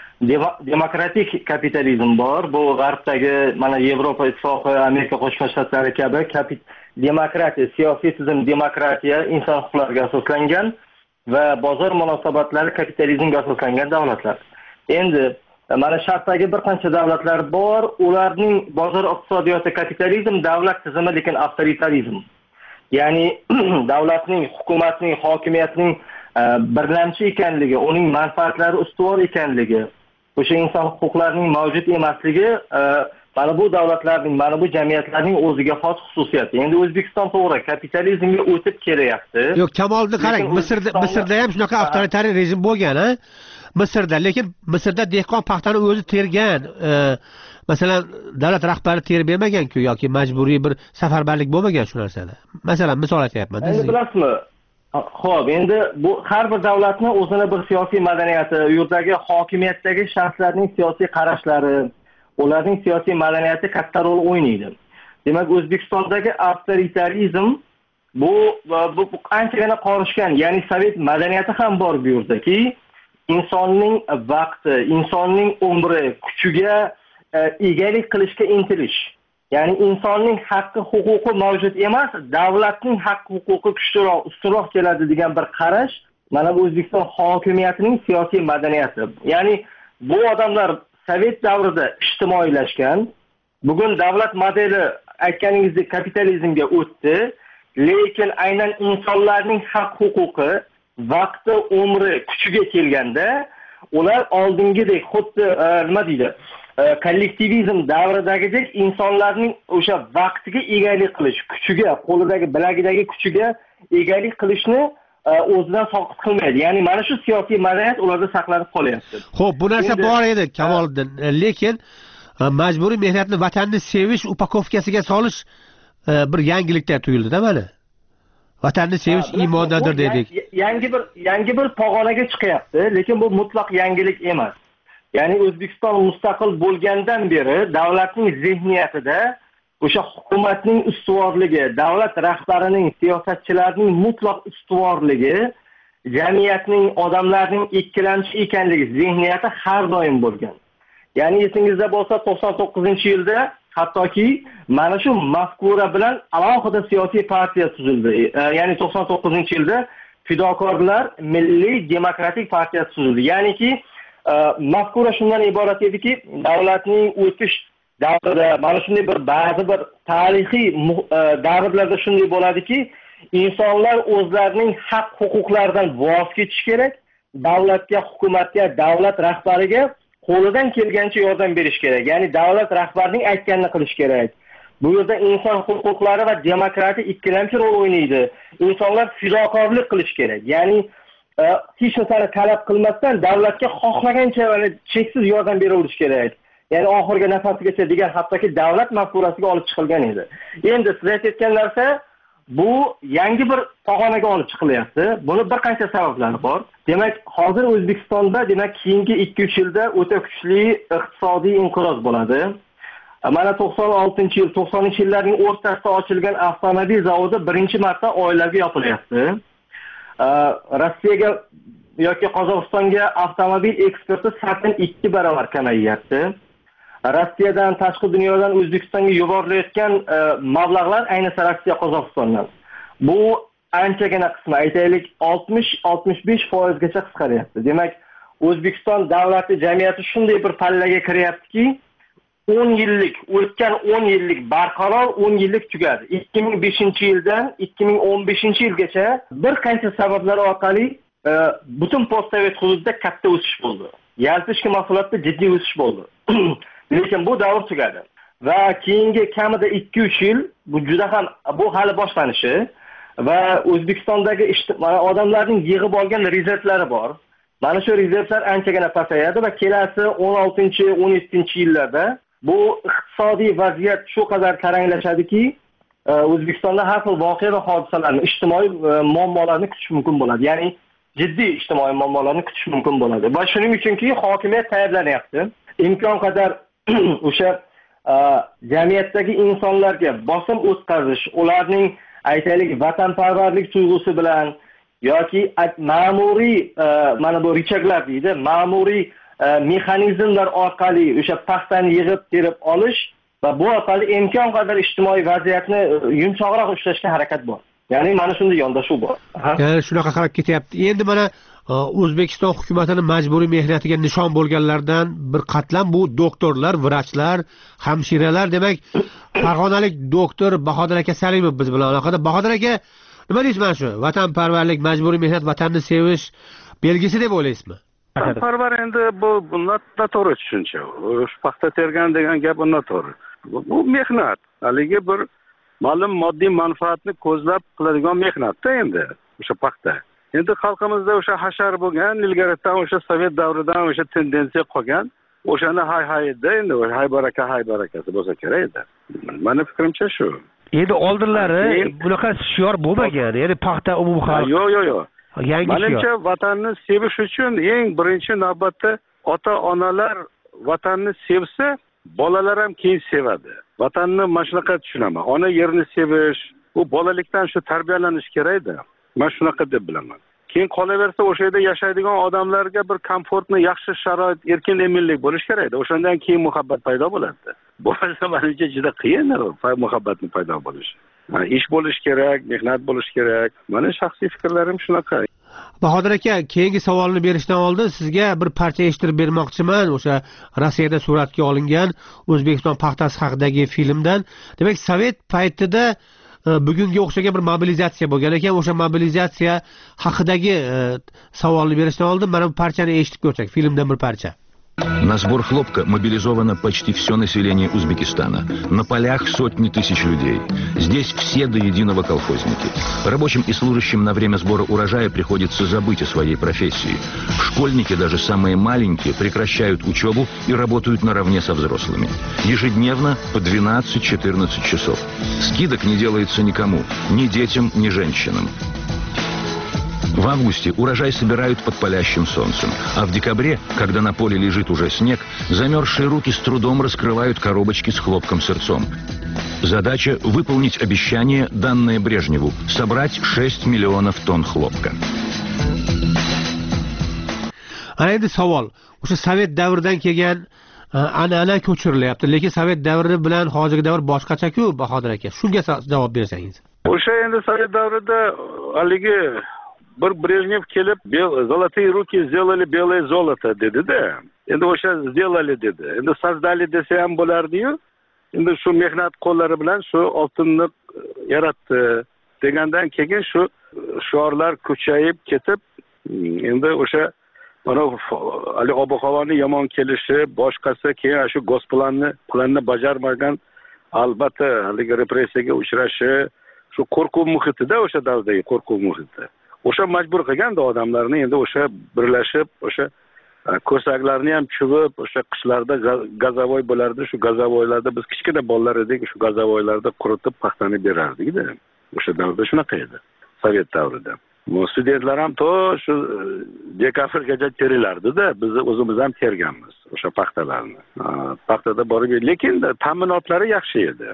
Demokratik kapitalizm bor. Bu g'arbdagi mana Yevropa ittifoqi, Amerika Qo'shma Shtatlari kabi demokratiya, siyosiy tizim demokratiya, inson huquqlariga asoslangan va bozor munosabatlari kapitalizmga asoslangan davlatlar. Endi mana Sharqdagi bir qancha davlatlar bor, ularning bozor iqtisodiyoti kapitalizm, davlat tizimi lekin avtoritarizm. Ya'ni davlatning, hukumatning, hokimiyatning birlamchi ekanligi, uning manfaatlari ustuvor ekanligi, o'sha inson huquqlarining mavjud emasligi mana bu davlatlarning, mana bu jamiyatlarning o'ziga xos xususiyati. Endi O'zbekiston to'g'ri kapitalizmga o'tib kelyapti. Yo'q, Kamoliddin qarang, Misrda ham shunaqa avtoritar rejim bo'lgan, Misrda, lekin Misrda dehqon paxtani o'zi tergan. Masalan, davlat rahbari terib bermagan-ku yoki majburiy bir safarbarlik bo'lmagan shu narsada. Masalan, misol aytyapman. Endi bilasizmi? Xo'p, endi bu har bir davlatning o'zini bir siyosiy madaniyati, u yerdagi hokimiyatdagi shaxslarning siyosiy qarashlari, ularning siyosiy madaniyati katta rol o'ynaydi. Demak, O'zbekistondagi avtoritarizm bu anchagina qorishgan, ya'ni sovet madaniyati ham bor bu yerdaki, insonning vaqti, insonning umri, kuchiga egalik qilishga intilish. Ya'ni insonning haqqi, huquqi mavjud emas, davlatning haqqi, huquqi kuchliroq, ustunroq keladi degan bir qarash mana bu O'zbekiston hokimiyatining siyosiy madaniyati. Ya'ni bu odamlar sovet davrida ijtimoiylashgan, bugun davlat modeli aytganingizdek kapitalizmga o'tdi, lekin aynan insonlarning haq-huquqi, vaqti, umri, kuchiga kelganda ular oldingidek xuddi nima deydi? Kollektivizm davridagidek insonlarning o'sha vaqtiga egalik qilish, kuchiga, qo'lidagi, bilagidagi kuchiga egalik qilishni o'zidan soqit qilmaydi. Ya'ni mana shu siyosiy madaniyat ularda saqlanib qolyapti. Xo'p, bu narsa bor edi Kamoliddin, lekin majburiy mehnatni vatanni sevish upakovkasiga solish bir yangilikda tuyuldi-da mana. Vatanni sevish iymondadir dedik. Yangi bir pog'onaga chiqyapti, lekin bu mutlaq yangilik emas. Ya'ni O'zbekiston mustaqil bo'lgandan beri davlatning zihniyatida o'sha hukumatning ustuvorligi, davlat rahbarining, siyosatchilarning mutlaq ustuvorligi, jamiyatning, odamlarning ikkilamchi ekanligi zihniyati har doim bo'lgan. Ya'ni esingizda bo'lsa 99-yilda hattoki mana shu mafkura bilan alohida siyosiy partiya tuzildi. Ya'ni 99-yilda Fidokorlar Milliy demokratik partiyasi tuzildi. Ya'niki mafkura shundan iborat ediki, davlatning o'tish davrida mana shunday ba'zi bir tarixiy davrlarda shunday bo'ladiki, insonlar o'zlarining haq-huquqlaridan voz kechish kerak, davlatga, hukumatga, davlat rahbariga qo'lidan kelgancha yordam berish kerak. Ya'ni davlat rahbarining aytganini qilish kerak. Bu yerda inson huquqlari va demokratiya ikkilamchi rol o'ynaydi. Insonlar fidokorlik qilish kerak. Ya'ni hech narsani talab qilmasdan davlatga xohlagancha cheksiz yordam beraverish kerak. Ya'ni oxirgi nafasigacha degan hattoki davlat mafkurasiga olib chiqilgan edi. Endi siz aytgan narsa bu yangi bir pog'onaga olib chiqilyapti. Buni bir qancha sabablari bor. Demak, hozir O'zbekistonda keyingi 2-3 yilda o'ta kuchli iqtisodiy inqiroz bo'ladi. Mana 96-yil, 90-yillarning o'rtasida ochilgan avtomobil zavodi birinchi marta oylarga yopilyapti. Rossiyaga yoki Qozog'istonga avtomobil eksporti sakkin 2 barobar kamayyapti. Rossiyadan, tashqi dunyodan O'zbekistonga yuborilayotgan mablag'lar ayniqsa Rossiya, Qozog'istondan. Bu anchagina qismi, aytaylik 60-65% gacha qisqaryapti. Demak, O'zbekiston davlati jamiyati shunday bir pallaga kiryaptiki, 10 yillik, o'tgan 10 yillik barqaror 10 yillik tugadi. 2005-yildan 2015-yilgacha bir qancha sabablar orqali butun postsovet hududida katta o'sish bo'ldi. Yalpi ichki mahsulotda jiddiy o'sish bo'ldi. Lekin bu davr tugadi. Va keyingi kamida 2-3 yil bu hali boshlanishi va O'zbekistondagi odamlarning yig'ib olgan rezervlari bor. Mana shu rezervlar anchagina pasayadi va kelasi 16-17-yillarda bu iqtisodiy vaziyat shu qadar taranglashadiki, O'zbekistonda har xil voqea va hodisalarni, ijtimoiy muammolarni kutish mumkin bo'ladi. Ya'ni jiddiy ijtimoiy muammolarni kutish mumkin bo'ladi. Va shuning uchunki hokimiyat tayyorlanyapti. Imkon qadar o'sha jamiyatdagi insonlarga bosim o'tkazish, ularning aytaylik vatanparvarlik tuyg'usi bilan yoki ma'muriy mana bu richaglar deydi, ma'muriy mexanizmlar orqali o'sha paxtani yig'ib terib olish va bu orqali imkon qadar ijtimoiy vaziyatni yumshoqroq ushlashga harakat bor. Ya'ni mana shunday yondashuv bor. Ya'ni shunaqa qarab ketyapti. Endi mana O'zbekiston hukumatining majburiy mehnatiga nishon bo'lganlardan bir qatlam bu doktorlar, vrachlar, hamshiralar. Demak, farg'onalik doktor Bahodir aka Salimov biz bilan aloqada. Bahodir aka, nima deysiz mana shu vatanparvarlik, majburiy mehnat, vatanni sevish belgisi deb o'ylaysizmi? Vatanparvar endi bu noto'g'ri tushuncha. Paxta tergan degan gap noto'g'ri. Bu mehnat. Haligi bir ma'lum moddiy manfaatni ko'zlab qiladigan mehnatda endi o'sha paxta. Endi xalqimizda o'sha hashar bo'lgan, ilgaridan o'sha sovet davridan o'sha tendensiya qolgan. O'shani hay-hayda endi hay barakasi bo'lsa kerak edi. Meni fikrimcha shu. Endi oldinlari bunaqa shior bo'lmagan. Ya'ni paxta umumxalq. Yo'q. Menimcha vatanni sevish uchun eng birinchi navbatda ota-onalar vatanni sevsa, bolalar ham keyin sevadi. Vatanni mana shunaqa tushunaman. Ona yerni sevish, bu bolalikdan shu tarbiyalanish kerak-da. Men shunaqa deb bilaman. Keyin qolaversa o'sha yerda yashaydigan odamlarga bir komfortni, yaxshi sharoit, erkin eminlik bo'lish kerak-da. O'shandan keyin muhabbat paydo bo'ladi. Bo'lmasa menimcha juda qiyin muhabbatning paydo bo'lishi. Ish bo'lish kerak, mehnat bo'lish kerak. Meni shaxsiy fikrlarim shunaqa. Bahodir aka, keyingi savolni berishdan oldin sizga bir parcha eshittirib bermoqchiman. O'sha Rossiyada suratga olingan O'zbekiston paxtasi haqidagi filmdan. Demak, sovet paytida bugunga o'xshagan bir mobilizatsiya bo'lgan ekan. O'sha mobilizatsiya haqidagi savolni berishdan oldin mana bu parchani eshitib ko'rsak, filmdan bir parcha. На сбор хлопка мобилизовано почти все население Узбекистана. На полях сотни тысяч людей. Здесь все до единого колхозники. Рабочим и служащим на время сбора урожая приходится забыть о своей профессии. Школьники, даже самые маленькие, прекращают учебу и работают наравне со взрослыми. Ежедневно по 12-14 часов. Скидок не делается никому, ни детям, ни женщинам. В августе урожай собирают под палящим солнцем, а в декабре, когда на поле лежит уже снег, замерзшие руки с трудом раскрывают коробочки с хлопком-сырцом. Задача – выполнить обещание, данное Брежневу – собрать 6 миллионов тонн хлопка. Ana endi savol, o'sha sovet davridan kelgan an'ana ko'chirilyapti, lekin sovet davri bilan hozirgi davr boshqacha-ku, Bahodir aka. Shunga javob bersangiz. O'sha endi sovet davrida haligi bir Brejnev kelib, "Золотые ruki сделали белое золото" dedi-da. Endi o'sha сделали dedi. Endi создали desa ham bo'lardi-yu. Endi shu mehnat qo'llari bilan shu oltinni yaratdi degandan keyin shu shiorlar kuchayib ketib, endi o'sha mana hali ob-havoni yomon kelishi, boshqasi keyin shu planni bajarmagan albatta haligi repressiyaga uchrashi, shu qo'rquv muhitida, o'sha davrdagi qo'rquv muhiti. O'sha majbur qilganda odamlarni endi o'sha birlashib, o'sha ko'saklarni ham chuvib, o'sha qishlarda gazavoy bo'lardi. Shu gazavoylarda biz kichkina bolalar edik, shu gazavoylarda quritib paxtani berardik-da. O'sha davrda shunaqa edi, sovet davrida. Studentlar ham to shu dekabrgacha terilardi-da, biz o'zimiz ham terganmiz o'sha paxtalarni. Paxtada borib, lekin ta'minotlari yaxshi edi.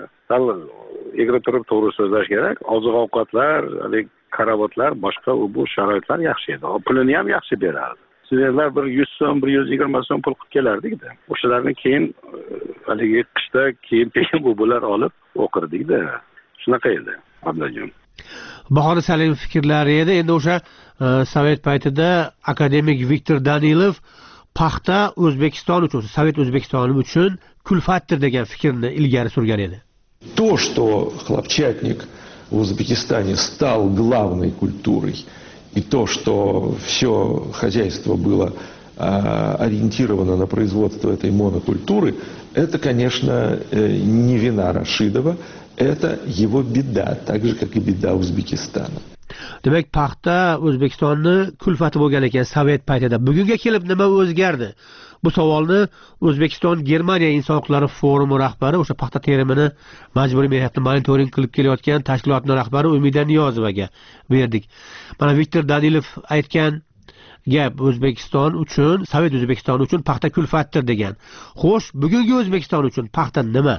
Egri turib to'g'ri so'zlash kerak. Oziq-ovqatlar, karavotlar, boshqa bu sharoitlar yaxshi edi. Pulini ham yaxshi berardi. Studentlar bir 100 so'm, 120 so'm pul qilib kelardik-da. O'shalarni keyin haligi qishda keyin bular olib o'qirdik-da. Shunaqa edi, Abdullajon. Bahodir Salimov fikrlari edi. Endi o'sha sovet paytida akademik Viktor Danilov paxta O'zbekiston uchun, Sovet O'zbekistoni uchun kulfatdir degan fikrni ilgari surgan edi. То, что хлопчатник в Узбекистане стал главной культурой, и то, что все хозяйство было ориентировано на производство этой монокультуры, это, конечно, не вина Рашидова, это его беда, так же, как и беда Узбекистана. Demak, paxta O'zbekistonni kulfati bo'lgan ekan Sovet paytida. Bugunga kelib nima o'zgardi? Bu savolni O'zbekiston Germaniya inson huquqlari forumi rahbari, o'sha paxta terimini majburiy mehnatni monitoring qilib kelayotgan tashkilotning rahbari Umida Niyozovaga berdik. Mana Viktor Danilov aytgan gap O'zbekiston uchun, Sovet O'zbekistoni uchun paxta kulfatdir degan. Xo'sh, bugungi O'zbekiston uchun paxta nima?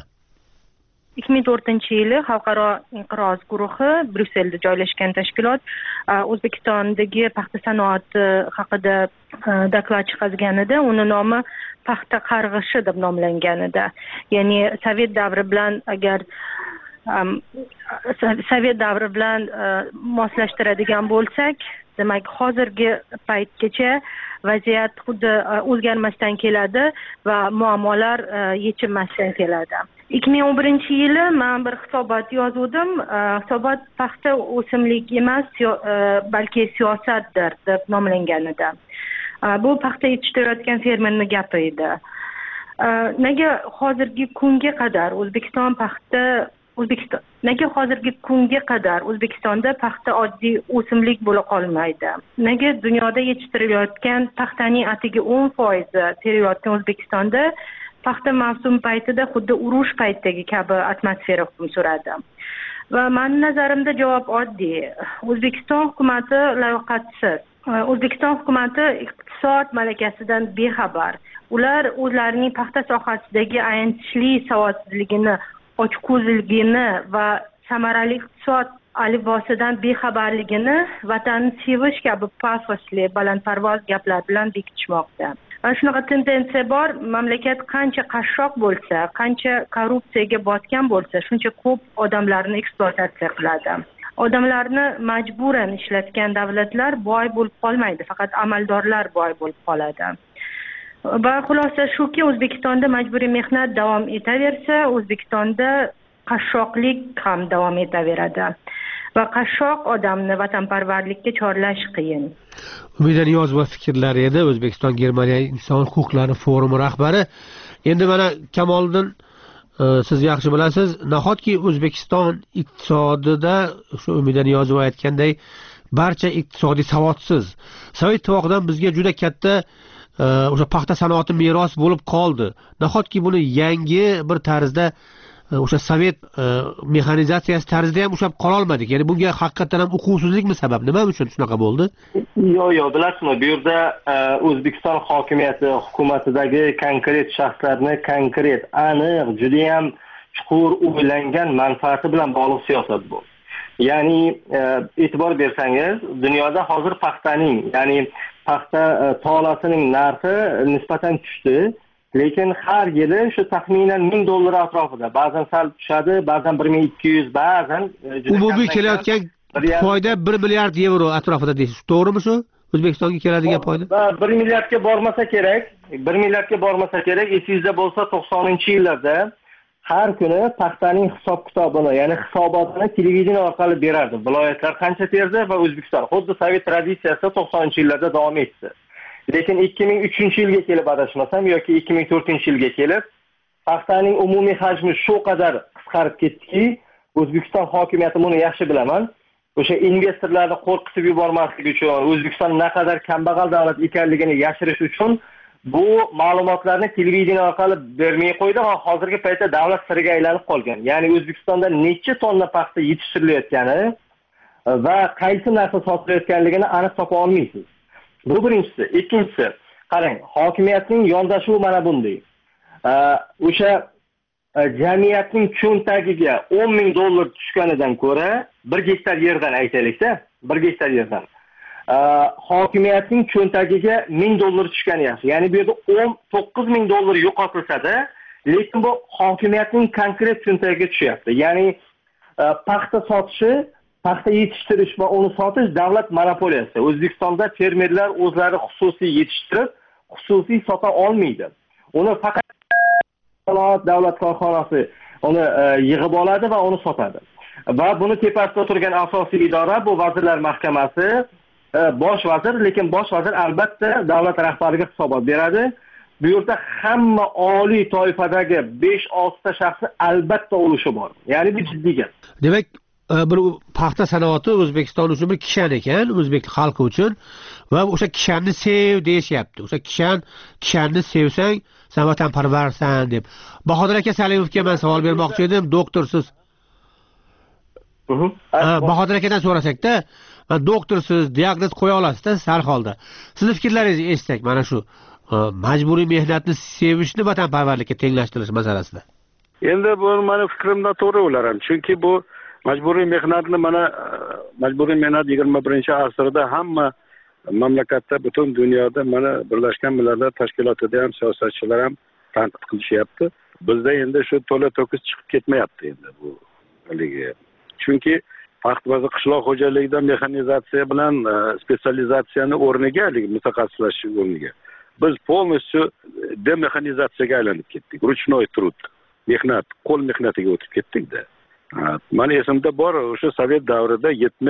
2004-yili Xalqaro inqiroz guruhi Bryusselda joylashgan tashkilot O'zbekistondagi paxta sanoati haqida doklad chiqarganida, uni nomi paxta qarg'ishi deb nomlangan edi. Ya'ni Sovet davri bilan agar Sovet davri bilan moslashtiradigan bo'lsak, demak hozirgi paytgacha vaziyat xuddi o'zgarmasdan keladi va muammolar yechilmasdan keladi. 2011-yili men bir hisobot yozdim. Hisobot paxta o'simlik emas, balki siyosatdir deb nomlangan edi. Bu paxta yetishtirayotgan fermerning gapi edi. Nega hozirgi kunga qadar O'zbekistonda paxta oddiy o'simlik bo'la qolmaydi? Nega dunyoda yetishtirilayotgan paxtaning atigi 10% terilayotgan O'zbekistonda paxta mavsum paytida xuddi urush paytidagi kabi atmosfera hukm suradi? Va mening nazarimda javob oddiy. O'zbekiston hukumati layoqatsiz. O'zbekiston hukumati iqtisod malakasidan bexabar. Ular o'zlarining paxta sohasidagi ayanchli savodsizligini, ochko'zligini va samarali iqtisod alifbosidan bexabarligini vatanni sevish kabi pafosli, balandparvoz gaplar bilan bekitishmoqda. Shunaqa tendensiya bor. Mamlakat qancha qashshoq bo'lsa, qancha korrupsiyaga botgan bo'lsa, shuncha ko'p odamlarni ekspluatatsiya qiladi. Odamlarni majburan ishlatgan davlatlar boy bo'lib qolmaydi, faqat amaldorlar boy bo'lib qoladi. Va xulosa shuki, O'zbekistonda majburiy mehnat davom etaversa, O'zbekistonda qashshoqlik ham davom etaveradi. Va qashshoq odamni vatanparvarlikka chorlash qiyin. Umida Niyozova fikrlari edi, O'zbekiston Germaniya inson huquqlari forumi rahbari. Endi mana Kamoliddin, siz yaxshi bilasiz, nahotki O'zbekiston iqtisodida shu Umida Niyozova aytganday barcha iqtisodiy savodsiz. Sovet ittifoqidan bizga juda katta o'sha paxta sanoati meros bo'lib qoldi. Nahotki buni yangi bir tarzda o'sha sovet mexanizatsiyasi tarzida ham ushlab qola olmadik. Ya'ni bunga haqiqatan ham uquvsizlikmi sabab? Nima uchun shunaqa bo'ldi? Yo'q, bilasizmi, bu yerda O'zbekiston hokimiyati, hukumatidagi konkret shaxslarni konkret, aniq, juda ham chuqur o'ylangan manfaati bilan bog'liq siyosat bu. Ya'ni e'tibor bersangiz, dunyoda hozir paxtaning, ya'ni paxta tolasining narxi nisbatan tushdi. lekin har yili shu taxminan $1000 atrofida, ba'zan sal tushadi, ba'zan 1200, ba'zan umumiy kelayotgan foyda 1 milliard yevro atrofida deysiz, to'g'rimi shu? O'zbekistonga keladigan foyda 1 milliardga bormasa kerak. 1 milliardga bormasa kerak. Esingizda bo'lsa 90-yillarda har kuni paxtaning hisob-kitobini, ya'ni hisobotini televideniya orqali berardi. Viloyatlar qancha terdi va O'zbekiston xuddi sovet traditsiyasida 90-yillarda davom etdi. Lekin 2003-yilga kelib adashmasam yoki 2004-yilga kelib paxtaning umumiy hajmi shu qadar qisqarib ketdiki, O'zbekiston hokimiyati buni yaxshi bilaman. O'sha investorlarni qo'rqitib yubormaslik uchun, O'zbekiston naqadar kambag'al davlat ekanligini yashirish uchun bu ma'lumotlarni televideniya orqali bermay qo'ydi va hozirgi paytda davlat siriga aylanib qolgan. Ya'ni O'zbekistonda necha tonna paxta yetishtirilayotgani va qaysi narsa sotilayotganligini aniq topa olmaysiz. Bu birinchisi. Ikkinchisi, qarang, hokimiyatning yondashuvi mana bunday. O'sha jamiyatning cho'ntagiga $10,000 tushganidan ko'ra 1 gektar yerdan aytaylikda, 1 gektar yerdan hokimiyatning cho'ntagiga $1000 tushgani yaxshi. Ya'ni bu yerda $9,000 yo'qotilsa-da, lekin bu hokimiyatning konkret cho'ntagiga tushyapti. Ya'ni paxta sotishi, paxta yetishtirish va uni sotish davlat monopoliyasi. O'zbekistonda fermerlar o'zlari xususiy yetishtirib, xususiy sota olmaydi. Uni faqat davlat korxonasi uni yig'ib oladi va uni sotadi. Va buni tepasida turgan asosiy idora bu Vazirlar Mahkamasi, bosh vazir, lekin bosh vazir albatta davlat rahbariga hisobot beradi. Bu yerda hamma oliy toifadagi 5-6 ta shaxsni albatta ulushi bor. Ya'ni bu jiddiy gap. Demak, bir paxta sanoati O'zbekiston uchun bir kishan ekan, o'zbek xalqi uchun va o'sha kishanni sev deyishyapti. O'sha kishanni sevsang, sen vatanparvarsan deb. Bahodir aka Salimovga men savol bermoqchi edim, doktorsiz. Bahodir akadan so'rasak-da, doktorsiz, diagnoz qo'ya olasiz-da har holda. Sizning fikrlaringizni eshitsak mana shu majburiy mehnatni sevishni vatanparvarlikka tenglashtirish masalasida. Endi bu meni fikrimda to'g'ri o'laram, chunki bu majburiy mehnatni majburiy mehnat 21-asrda hamma mamlakatda, butun dunyoda mana Birlashgan Millatlar Tashkilotida ham siyosatchilar ham tanqid qilishyapti. Bizda endi shu to'la to'kis chiqib ketmayapti endi bu haligi. Chunki paxta va qishloq xo'jaligida mexanizatsiya bilan spetsializatsiyani o'rniga, haligi mutaxassislashish o'rniga biz polностью demexanizatsiyaga aylanib ketdik. Ruchnoy trud, mehnat, qo'l mehnatiga o'tib ketdik-da. Mana esimda bor, o'sha Sovet davrida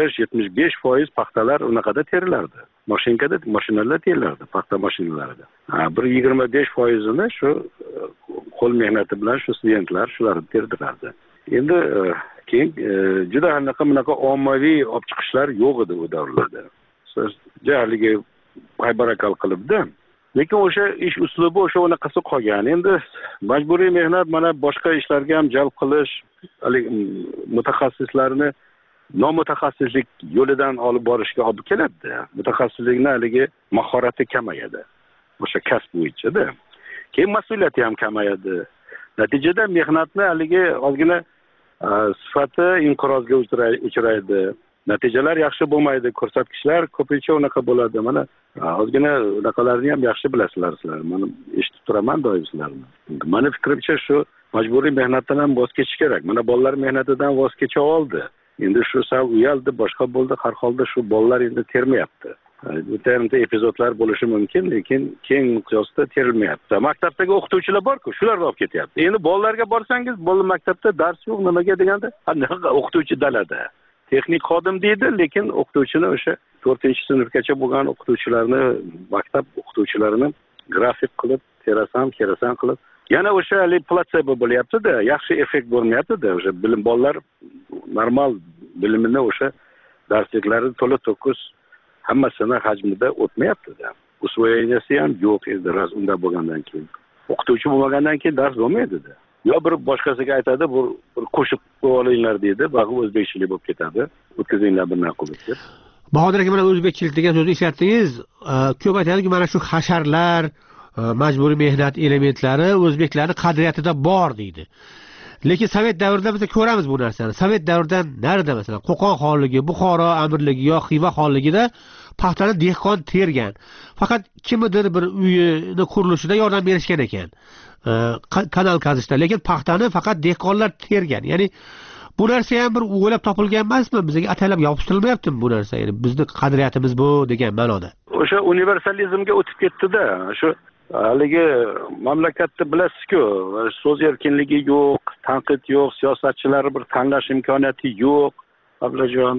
70-75% paxtalar unaqada terilardi. Mashinalar terilardi, paxta mashinalarida. Bir 25%ni shu qo'l mehnati bilan shu studentlar shularni terdilardi. Endi keyin juda bunaqa ommaviy olib chiqishlar yo'q edi u davrlarda. Jahligi baybarakal qilibdi. Lekin o'sha ish uslubi o'sha unaqasi qolgan. Endi majburiy mehnat mana boshqa ishlarga ham jalb qilish, mutaxassislarni nomutaxassislik yo'lidan olib borishga olib keladi. Mutaxassislikning haligi mahorati kamayadi. O'sha kasb bo'yicha-da. Keyin mas'uliyati ham kamayadi. Natijada mehnatni haligi ozgina sifati inqirozga uchraydi. Natijalar yaxshi bo'lmaydi, ko'rsatkichlar ko'pincha unaqa bo'ladi. Mana ozgina unaqalarni ham yaxshi bilasizlar sizlar. Mana eshitib turaman doim sizlarni. Meni fikrimcha shu majburiy mehnatdan ham voz kechish kerak. Mana bolalar mehnatidan voz kecha oldi. Endi shu sal uyaldi, boshqa bo'ldi. Har holda shu bolalar endi termayapti. Bu termda epizodlar bo'lishi mumkin, lekin keng miqyosda terilmayapti. Maktabdagi o'qituvchilar bor-ku, shular olib ketyapti. Endi bolalarga borsangiz, bola maktabda dars yo'q, nimaga deganda, o'qituvchi dalada. Texnik xodim deydi, lekin o'qituvchini o'sha 4-sinfgacha bo'lgan o'qituvchilarni, maktab o'qituvchilarini grafik qilib, terasan qilib, yana o'sha platsebo bo'lyapti-da, yaxshi effekt bo'lmayapti-da, o'sha bolalar normal bilimini o'sha darsliklari to'la to'kis hammasini hajmida o'tmayapti-da. Usvoyeniyasi ham yo'q edi unda bo'lgandan keyin. O'qituvchi bo'lmagandan keyin dars bo'lmaydi-da. Yo bir boshqasiga aytadi, bir qo'shib olinglar deydi, bag'i o'zbekchilik bo'lib ketadi. O'tkazinglar bir narsa qilib. Bahodir aka, mana o'zbekchilik degan so'zni ishlatdingiz. Ko'p aytadiki, mana shu hasharlar, majburiy mehnat elementlari o'zbeklarning qadriyatida bor deydi. Lekin Sovet davrida biz ko'ramiz bu narsani. Sovet davridan narida masalan Qo'qon xonligi, Buxoro amirligi yo Xiva xonligida paxtani dehqon tergan. Faqat kimnidir bir uyini qurilishida yordam berishgan ekan. Kanal qazishda, lekin paxtani faqat dehqonlar tergan. Ya'ni bu narsa ham bir o'ylab topilgan emasmi? Bizga atalab yopishtirilmayaptimi bu narsa? Ya'ni bizning qadriyatimiz bu degan ma'noda. O'sha universalizmga o'tib ketdi-da. Shu haligi mamlakatda bilasizku, so'z erkinligi yo'q, tanqid yo'q, siyosatchilar bir tanlash imkoniyati yo'q. Ablajon,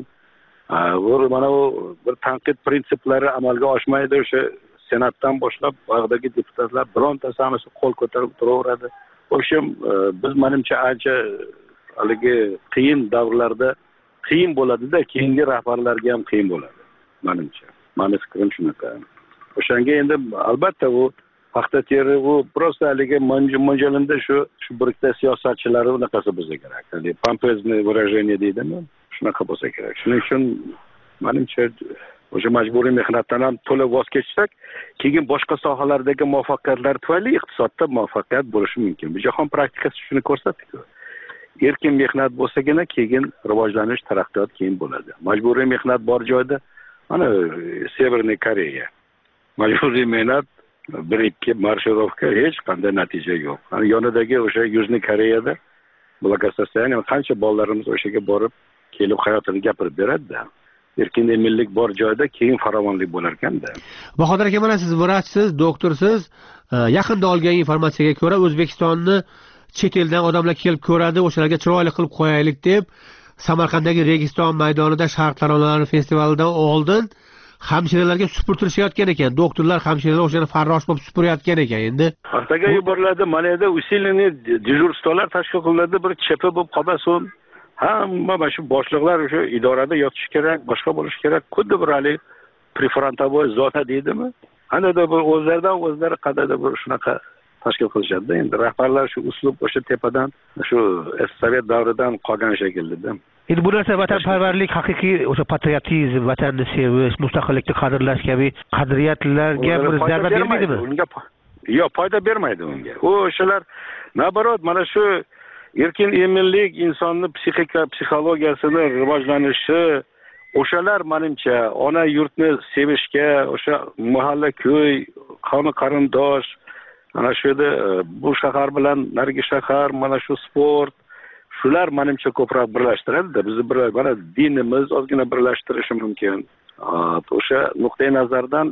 mana bu bir tanqid prinsiplari amalga oshmaydi. O'sha senatdan boshlab bog'dagi deputatlar birontasi hammasi qo'l ko'tarib turaveradi. O'sham biz menimcha ancha haligi qiyin davrlarda qiyin bo'ladi-da, keyingi rahbarlarga ham qiyin bo'ladi menimcha. Meni fikrim shunaqa. O'shanga endi albatta u paxta teri u просто haligi mo'ljalida shu birikta siyosatchilar unaqasi bo'lsa kerak. Ya'ni pompezное выражение deydimi? Shunaqa bo'lsa kerak. Shuning uchun menimcha o'sha majburiy mehnatdan ham to'la voz kechsak, keyin boshqa sohalardagi muvaffaqiyatlar tufayli iqtisodda muvaffaqiyat bo'lishi mumkin. Bu jahon praktikasi shuni ko'rsatdi-ku. Erkin mehnat bo'lsagina keyin rivojlanish, taraqqiyot keyin bo'ladi. Majburiy mehnat bor joyda, mana Severniy Koreya. Majburiy mehnat 1-2 marshirovka hech qanday natija yo'q. Hani yonidagi o'sha Yuzniy Koreyada благосостояние qancha bolalarimiz o'shaga borib, kelib hayotini gapirib beradi-da. Erkin emillik bor joyda keyin farovonlik bo'lar ekanda. Bahodir aka, mana siz vrachsiz, doktorsiz, yaqinda olgan informatsiyaga ko'ra O'zbekistonni chet eldan odamlar kelib ko'radi, o'shalarga chiroyli qilib qo'yaylik deb Samarqanddagi Registon maydonida Sharq taronalari festivalidan oldin hamshiralarga supurtirishayotgan ekan. Doktorlar, hamshiralar o'shani farrosh bo'lib supurayotgan ekan. Endi paxtaga yuboriladi, mana endi усиленный dejurstvolar tashkil qilinadi, bir chepa bo'lib qolmasin. Hamma mana shu boshliqlar o'sha idorada yotish kerak, boshqa bo'lish kerak. Xuddi bir hali prefrontovoy zona deydimi? Qandaydir bir o'zlari qadada bir shunaqa tashkil qilishadi. Endi rahbarlar shu uslub o'sha tepadan, shu Sovet davridan qolgan shekilda. Endi bu narsa vatanparvarlik, haqiqiy o'sha patriotizm, vatanni sevish, mustaqillikni qadrlash kabi qadriyatlarga bir zarba bermaydimi? Yo'q, foyda bermaydi unga. O'shalar nabarot mana shu erkin emillik, insonni psixologiyasini rivojlanishi, o'shalar menimcha ona yurtni sevishga, o'sha mahalla, ko'y, qoni qarindosh, mana shu yerda bu shahar bilan narigi shahar, mana shu sport, shular menimcha ko'proq birlashtiradi-da. Bizni mana dinimiz ozgina birlashtirishi mumkin. O'sha nuqtai nazardan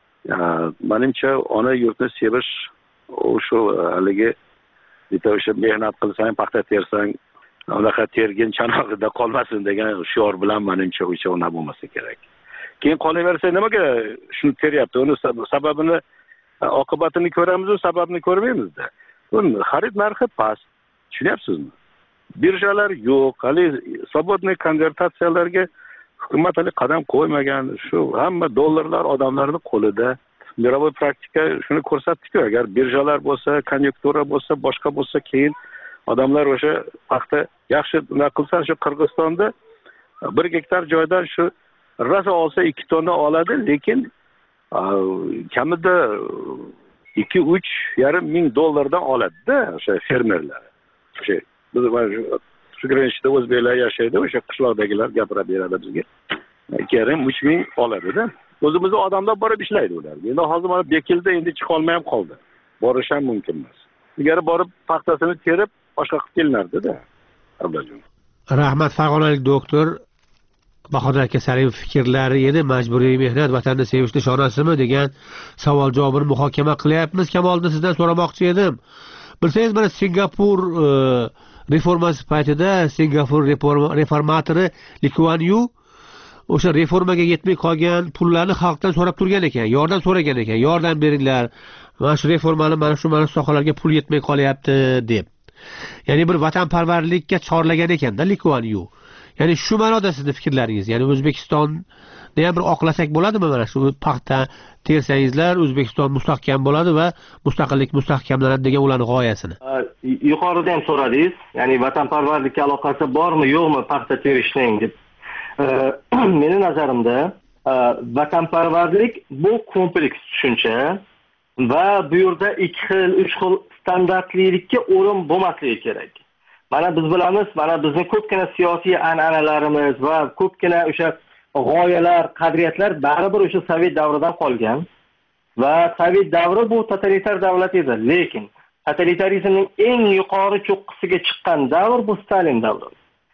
menimcha ona yurtni sevish, o'sha haligi bitta o'sha mehnat qilsang, paxta tersang, unaqa tergin chanog'ida qolmasin degan shior bilan menimcha o'sha ona bo'lmasa kerak. Keyin qolaversa nimaga shuni teryapti? Uni sababini, oqibatini ko'ramiz, sababini ko'rmaymiz-da. Buni xarid narxi past. Tushunyapsizmi? Birjalar yo'q, hali svobodniy konvertatsiyalarga hukumat hali qadam qo'ymagan. Shu hamma dollarlar odamlarning qo'lida. Mirovoy praktika shuni ko'rsatdi-ku, agar birjalar bo'lsa, konjunktura bo'lsa, boshqa bo'lsa, keyin odamlar o'sha paxta yaxshi nima qilsa, shu Qirg'izistonda 1 gektar joydan shu rosa olsa 2 tonna oladi, lekin kamida 2-3,5 ming dollardan oladi-da o'sha fermerlar. O'sha biz shu granchda o'zbeklar yashaydi, o'sha qishloqdagilar gapirib beradi bizga. 2,5-3 ming oladi-da. O'zimizda odamlar borib ishlaydi ular. Endi hozir mana bekildi, endi chiqa olmay ham qoldi. Borish ham mumkin emas. Ilgari borib paxtasini terib boshqa qilib kelinardi-da. Ablajon. Rahmat, farg'onalik doktor Bahodir aka, sarim fikrlari edi. Majburiy mehnat vatanni sevish nishonasimi degan savol javobini muhokama qilyapmiz. Kamoliddin, sizdan so'ramoqchi edim. Bilsangiz, mana Singapur reformasi paytida Singapur reformatori Lee Kuan Yew o'sha reformaga yetmay qolgan pullarni xalqdan so'rab turgan ekan, yordam so'ragan ekan, yordam beringlar, mana shu reformani mana shu sohalarga pul yetmay qolyapti deb. Ya'ni bir vatanparvarlikka chorlagan ekanda Lee Kuan Yew. Ya'ni shu ma'noda sizning fikrlaringiz, ya'ni O'zbekistonni ham bir oqlasak bo'ladimi? Mana shu paxta tersangizlar, O'zbekiston mustahkam bo'ladi va mustaqillik mustahkamlanadi degan ularning g'oyasini. Yuqorida ham so'radingiz, ya'ni vatanparvarlikka aloqasi bormi, yo'qmi paxta terishning deb. Meni nazarimda vatanparvarlik bu kompleks tushuncha va bu yerda 2 xil, 3 xil standartlilikka o'rin bo'lmasligi kerak. Mana biz bilamiz, mana bizning ko'pgina siyosiy an'analarimiz va ko'pgina o'sha g'oyalar, qadriyatlar baribir o'sha sovet davridan qolgan va sovet davri bu totalitar davlat edi, lekin totalitarizmning eng yuqori cho'qqisiga chiqqan davr bu Stalin davri.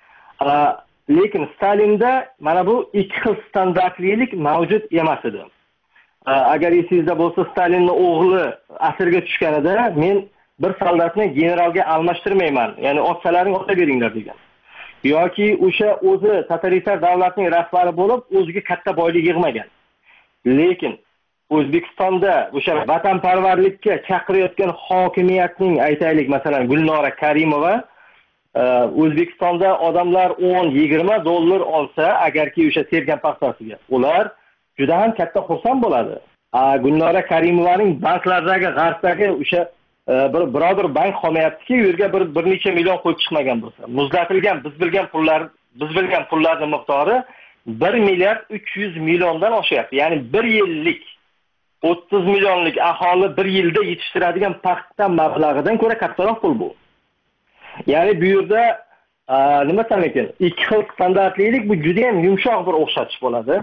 Lekin Stalinda mana bu ikki xil standartlilik mavjud emas edi. Agar esingizda bo'lsa, Stalinning o'g'li asirga tushganida men bir soldatni generalga almashtirmayman, ya'ni otsalaring ota beringlar degan. Yoki o'sha o'zi totalitar davlatning rahbari bo'lib, o'ziga katta boylik yig'magan. Lekin O'zbekistonda o'sha vatanparvarlikka chaqirayotgan hokimiyatning, aytaylik, masalan, Gulnora Karimova O'zbekistonda odamlar 10-20 dollar olsa, agarki o'sha tergan paxtasiga, ular juda ham katta xursand bo'ladi. Gulnora Karimovaning banklardagi, g'arbdagi o'sha birodar bank qolmayaptiki, u yerga bir necha million qo'yib chiqmagan bo'lsa, muzlatilgan biz bilgan pullarning miqdori 1 milliard 300 milliondan oshyapti. Ya'ni 1 yillik 30 millionlik aholi 1 yilda yetishtiradigan paxta mablag'idan ko'ra kattaroq pul bu. Ya'ni bu yerda nima desam ekan, ikki xil standartlilik bu juda ham yumshoq bir o'xshatish bo'ladi.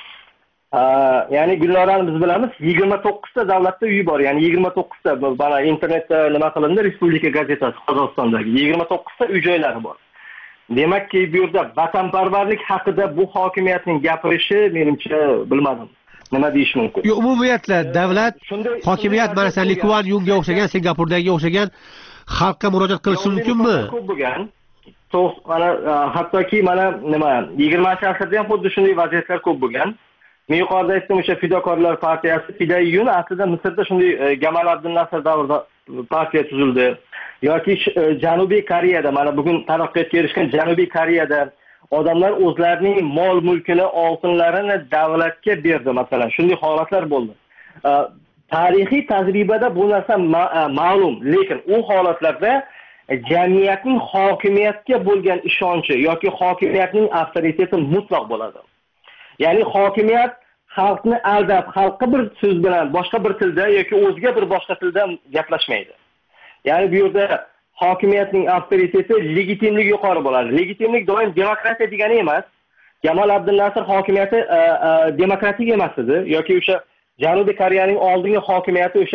Ya'ni Gulnorani biz bilamiz, 29 ta davlatda uyi bor. Ya'ni 29 ta bana internetda nima qilindi, Respublika gazetasi Qozog'istondagi 29 ta uy-joylari bor. Demakki, bu yerda vatanparvarlik haqida bu hokimiyatning gapirishi menimcha bilmadim. Nima deyish mumkin? Yo'q, umumiyatla davlat, hokimiyat mana sen Kuan Yungga o'xshagan, Singapurdagi o'xshagan xalqqa murojaat qilishi mumkinmi? Ko'p bo'lgan. Mana hattoki mana nima 20-asrda ham xuddi shunday vaziyatlar ko'p bo'lgan. Men yuqorida aytdim, o'sha Fidokorlar partiyasi, Fidaiyun aslida Misrda shunday Gamal Abdul Nasr davrida partiya tuzildi. Yoki Janubiy Koreyada, mana bugun taraqqiyotga erishgan Janubiy Koreyada odamlar o'zlarining mol-mulkini, oltinlarini davlatga berdi, masalan. Shunday holatlar bo'ldi. Tarixiy tajribada bu narsa ma'lum, lekin u holatlarda jamiyatning hokimiyatga bo'lgan ishonchi yoki hokimiyatning avtoriteti mutlaq bo'ladi. Ya'ni hokimiyat xalqni aldab, xalqqa bir so'z bilan boshqa bir tilda yoki o'ziga bir boshqa tilda gaplashmaydi. Ya'ni bu yerda hokimiyatning avtoriteti, legitimligi yuqori bo'ladi. Legitimlik doim demokratiya degani emas. Gamal Abdul Nasr hokimiyati demokratik emas edi yoki o'sha Janubiy Koreyaning oldingi hokimiyati o'sha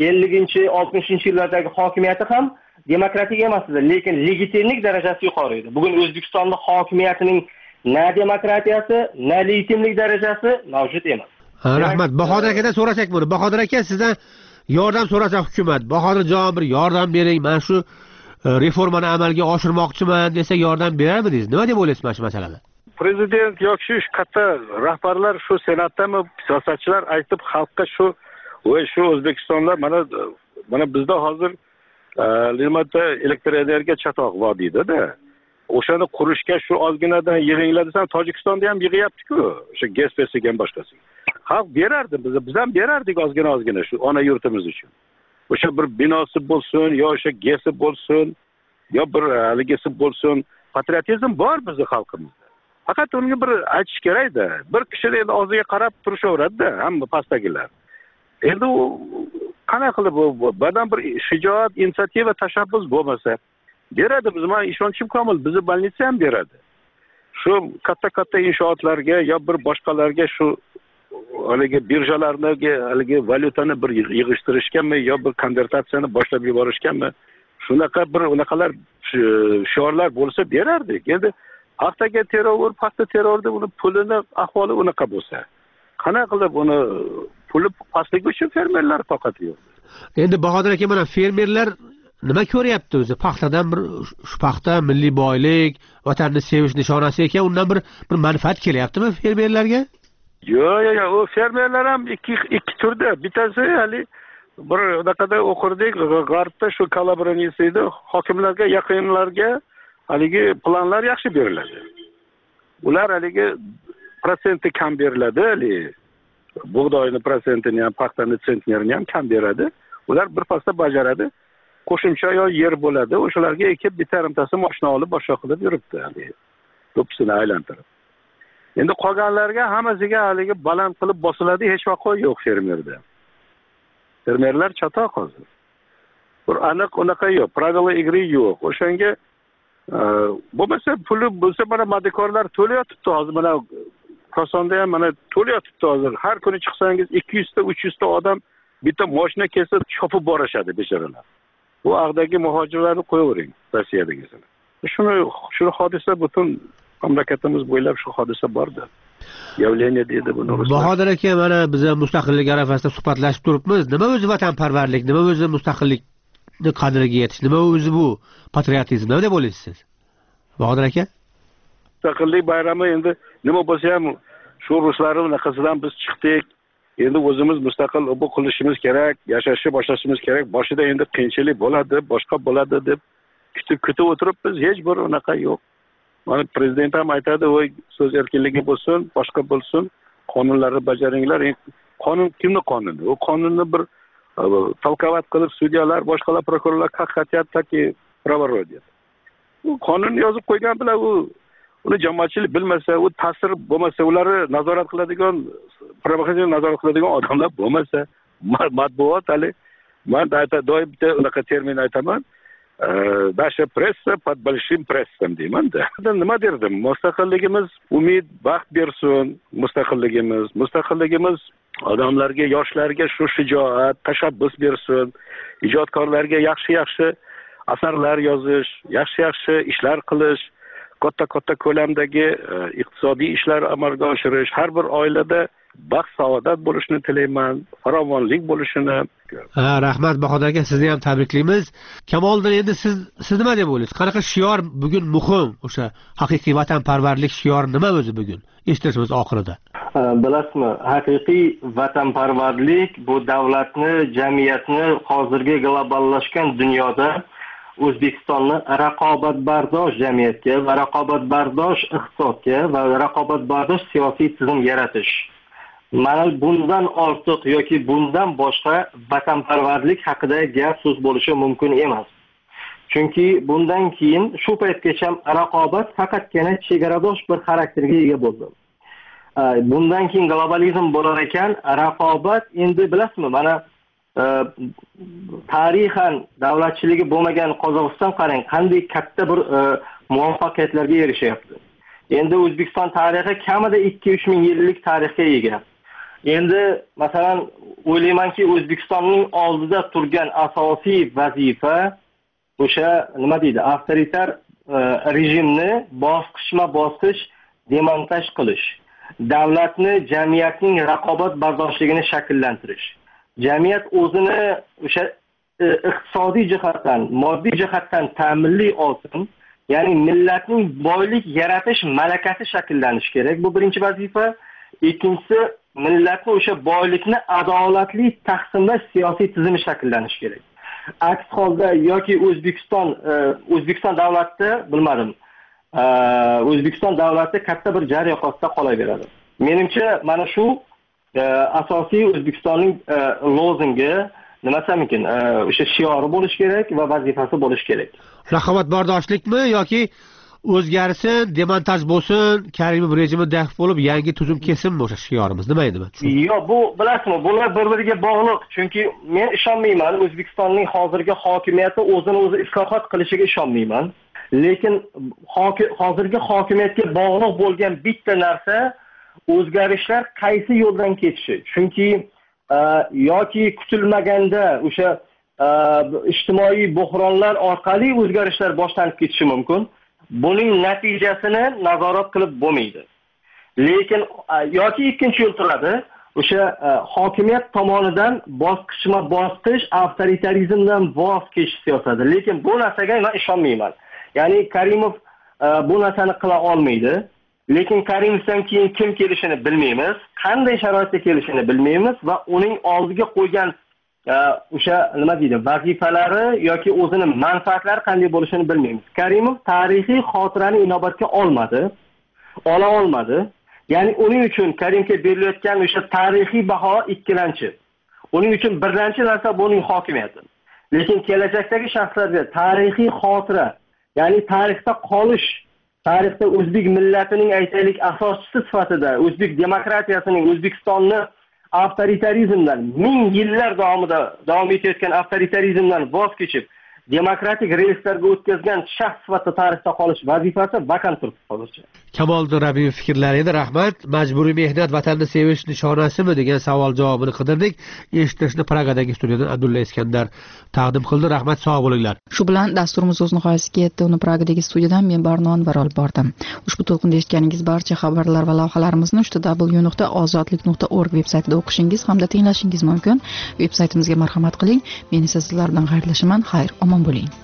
50-60-yillardagi hokimiyati ham demokratik emas edi, lekin legitimlik darajasi yuqori edi. Bugun O'zbekistonning hokimiyatining na demokratiyasi, na legitimlik darajasi mavjud emas. Rahmat. Bahodir akadan so'rasak buni. Bahodir aka, sizdan yordam so'rasa hukumat, Bahodirjon bir yordam bering, men shu reformani amalga oshirmoqchiman desa yordam berarmidingiz? Nima deb o'ylaysiz mana shu masalada? Prezident yoki shu katta rahbarlar, shu senatdami, siyosatchilar aytib xalqqa shu O'zbekistonda mana bizda hozir nimaga elektr energiya chatoq vodiyda-da. O'shani qurishga shu ozginadan yig'inglar desam, Tojikistonda ham yig'yapti-ku, o'sha GESPsiga ham boshqasiga. Xalq berardi, biz ham berardik ozgina shu ona yurtimiz uchun. O'sha bir binosi bo'lsin, yo o'sha GESi bo'lsin, yo bir haligisi bo'lsin, patriotizm bor bizning xalqimizda. Faqat unga bir aytish kerak-da. Bir kishi endi og'ziga qarab turishaveradi-da, hamma pastdagilar. Endi u qanday qilib badan bir shijoat, inisiativa, tashabbus bo'lmasa, beradi. Bizga ishonchim komil, bizni больница ham beradi. Shu katta inshootlarga yo bir boshqalarga shu haligi birjalarga haligi valyutani bir yig'ishtirishganmi yo bir konvertatsiyani boshlab yuborishganmi? Shunaqa bir unaqalar shiorlar bo'lsa berardik. Endi haftaga terror, paxta terrorda uni pulini ahvoli unaqa bo'lsa, qanday qilib uni puli pastligi uchun fermerlar toqati yo'q. Endi Bahodir aka, mana fermerlar nima ko'ryapti o'zi? Paxtadan bir shu paxta milliy boylik, vatanni sevish nishonasi ekan, undan bir manfaat kelyaptimi fermerlarga? Yo'q, u fermerlar ham ikki turda. Bittasi hali bir unaqada o'qirdik, g'arbda shu Kalabriyada hokimlarga, yaqinlarga haligi planlar yaxshi beriladi. Ular haligi prosenti kam beriladi, hali bug'doyni prosentini ham, paxtani sentnerini ham kam beradi. Ular bir pasda bajaradi. Qo'shimcha yo yer bo'ladi, o'shalarga ekib bittarimtasi mashina olib boshqa qilib yuribdi, hali to'psini aylantirib. Endi qolganlarga hammasiga haligi baland qilib bosiladi, hech vaqo yo'q fermerda. Fermerlar chatoq hozir. Bir aniq unaqa yo'q, pravila igri yo'q. O'shanga bo'lmasa puli bo'lsa, mana madikorlar to'layotibdi hozir, mana kosonda ham mana to'layotibdi hozir. Har kuni chiqsangiz 200 ta 300 ta odam bitta mashina kelsa chopib borishadi bechoralar. Bu haqdagi muhojirlarni qo'yavering Rossiyadagisini. Shu hodisa butun mamlakatimiz bo'ylab shu hodisa bordi. Явление deydi buni. Bahodir aka, mana biz mustaqillik arafasida suhbatlashib turibmiz. Nima o'zi vatanparvarlik, nima o'zi mustaqillikni qadriga yetish, nima o'zi bu patriotizm, nima deb o'ylaysiz? Bahodir aka? Mustaqillik bayrami endi nima bo'lsa ham shu ruslarning naqasidan biz chiqdik. Endi o'zimiz mustaqil qilishimiz kerak, yashashni boshlashimiz kerak. Boshida endi qiyinchilik bo'ladi, boshqa bo'ladi deb kutib o'tiribmiz. Hech bir unaqa yo'q. Mana prezident ham aytadi, "Voy, so'z erkinligi bo'lsin, boshqa bo'lsin, qonunlarni bajaringlar." Qonun kimning qonuni? U qonunni bir talqovat qilib sudyalar, boshqalar prokurorlar haqiqatiyat taki pravorodiya. U qonun yozib qo'ygan bilan uni jamoatchilik bilmasa, u ta'sir bo'lmasa, ularni nazorat qiladigan, provokatsiya nazorat qiladigan odamlar bo'lmasa, matbuot hali men doim bitta unaqa termin aytaman. Naša pressa pod большим прессом deymanda. Nima derdim? Mustaqilligimiz umid, baxt bersin. Mustaqilligimiz odamlarga, yoshlarga shu shijoat, tashabbus bersin. Ijodkorlarga yaxshi asarlar yozish, yaxshi ishlar qilish, katta ko'lamdagi iqtisodiy ishlar amalga oshirish, har bir oilada baxt saodat bo'lishini tilayman, farovonlik bo'lishini. Rahmat Bahodir aka, sizni ham tabriklaymiz. Kamoliddin, endi siz nima deb o'ylaysiz? Qanaqa shior bugun muhim? O'sha haqiqiy vatanparvarlik shiori nima o'zi bugun? Eshitishimiz oxirida. Bilasizmi, haqiqiy vatanparvarlik bu davlatni, jamiyatni hozirgi globallashgan dunyoda O'zbekistonni raqobatbardosh jamiyatga va raqobatbardosh iqtisodga va raqobatbardosh siyosiy tizim yaratish. Mana bundan ortiq yoki bundan boshqa vatanparvarlik haqida gap so'z bo'lishi mumkin emas. Chunki bundan keyin shu paytgacha raqobat faqatgina chegaradosh bir xarakterga ega bo'ldi. Bundan keyin globalizm bo'lar ekan, raqobat endi bilasizmi, mana tarixan davlatchiligi bo'lmagan Qozog'iston qarang, qanday katta bir muvaffaqiyatlarga erishyapti. Endi O'zbekiston tarixi kamida 2-3 ming yillik tarixga ega. Endi masalan o'ylaymanki, O'zbekistonning oldida turgan asosiy vazifa o'sha nima deydi, avtoritar rejimni bosqichma-bosqich demontaj qilish, davlatni, jamiyatning raqobatbardoshligini shakllantirish. Jamiyat o'zini o'sha iqtisodiy jihatdan, moddiy jihatdan ta'minli olsin, ya'ni millatning boylik yaratish malakasi shakllanishi kerak. Bu birinchi vazifa. Ikkinchisi, millatni o'sha boylikni adolatli taqsimlash siyosiy tizimi shakllanishi kerak. Aks holda yoki O'zbekiston davlatida bilmadim, O'zbekiston davlati katta bir jar yoqasida qolaveradi. Menimcha mana shu asosiy O'zbekistonning lozungi nimasamikin, o'sha shiori bo'lish kerak va vazifasi bo'lish kerak. Raqobatbardoshlikmi yoki o'zgarsin, demontaj bo'lsin, Karimov rejimi daf bo'lib yangi tuzum kesinmi o'sha shiorimiz? Nima edi bu? Yo'q, bu bilasizmi, bular bir-biriga bog'liq. Chunki men ishonmayman O'zbekistonning hozirgi hokimiyati o'zini o'zi islohot qilishiga ishonmayman. Lekin hozirgi hokimiyatga bog'liq bo'lgan bitta narsa o'zgarishlar qaysi yo'ldan ketishi. Chunki yoki kutilmaganda o'sha ijtimoiy buhronlar orqali o'zgarishlar boshlanib ketishi mumkin. Buning natijasini nazorat qilib bo'lmaydi. Lekin yoki ikkinchi yo'l turadi. O'sha hokimiyat tomonidan bosqichma-bosqich avtoritarizmdan voz kechish siyosati. Lekin bu narsaga men ishonmayman. Ya'ni Karimov bu narsani qila olmaydi. Lekin Karimovdan keyin kim kelishini bilmaymiz, qanday sharoitda kelishini bilmaymiz va uning oldiga qo'ygan o'sha nima deydi, vazifalari yoki o'zining manfaatlari qanday bo'lishini bilmaymiz. Karimov tarixiy xotirani inobatga ola olmadi. Ya'ni uning uchun Karimovga berilayotgan o'sha tarixiy baho ikkilanchi. Uning uchun birinchi narsa bu uning hokimiyati. Lekin kelajakdagi shaxslarga tarixiy xotira, ya'ni tarixda qolish, tarixda o'zbek millatining aytaylik asoschisi sifatida o'zbek demokratiyasining, O'zbekistonni avtoritarizmdan, ming yillar davomida davom etayotgan avtoritarizmdan voz kechib, demokratik relslarga o'tkazgan shaxs sifatida tarixda qolish vazifasi vakant turibdi hozircha. Kamoliddin Rabiyev fikrlari edi. Rahmat. Majburiy mehnat vatanni sevish nishonasimi degan savol javobini qidirdik. Eshitishni Pragadagi studiyadan Abdulla Iskandar taqdim qildi. Rahmat, sog' bo'linglar. Shu bilan dasturimiz o'z nihoyasiga yetdi. Uni Pragadagi studiyadan men Barnon Anvar olib bordim. Ushbu to'lqinda eshitganingiz barcha xabarlar va lavhalarimizni www.ozodlik.org veb-saytida o'qishingiz hamda tinglashingiz mumkin. Veb-saytimizga marhamat qiling. Men esa sizlar bilan xayrlashaman. Xayr, omon bo'ling.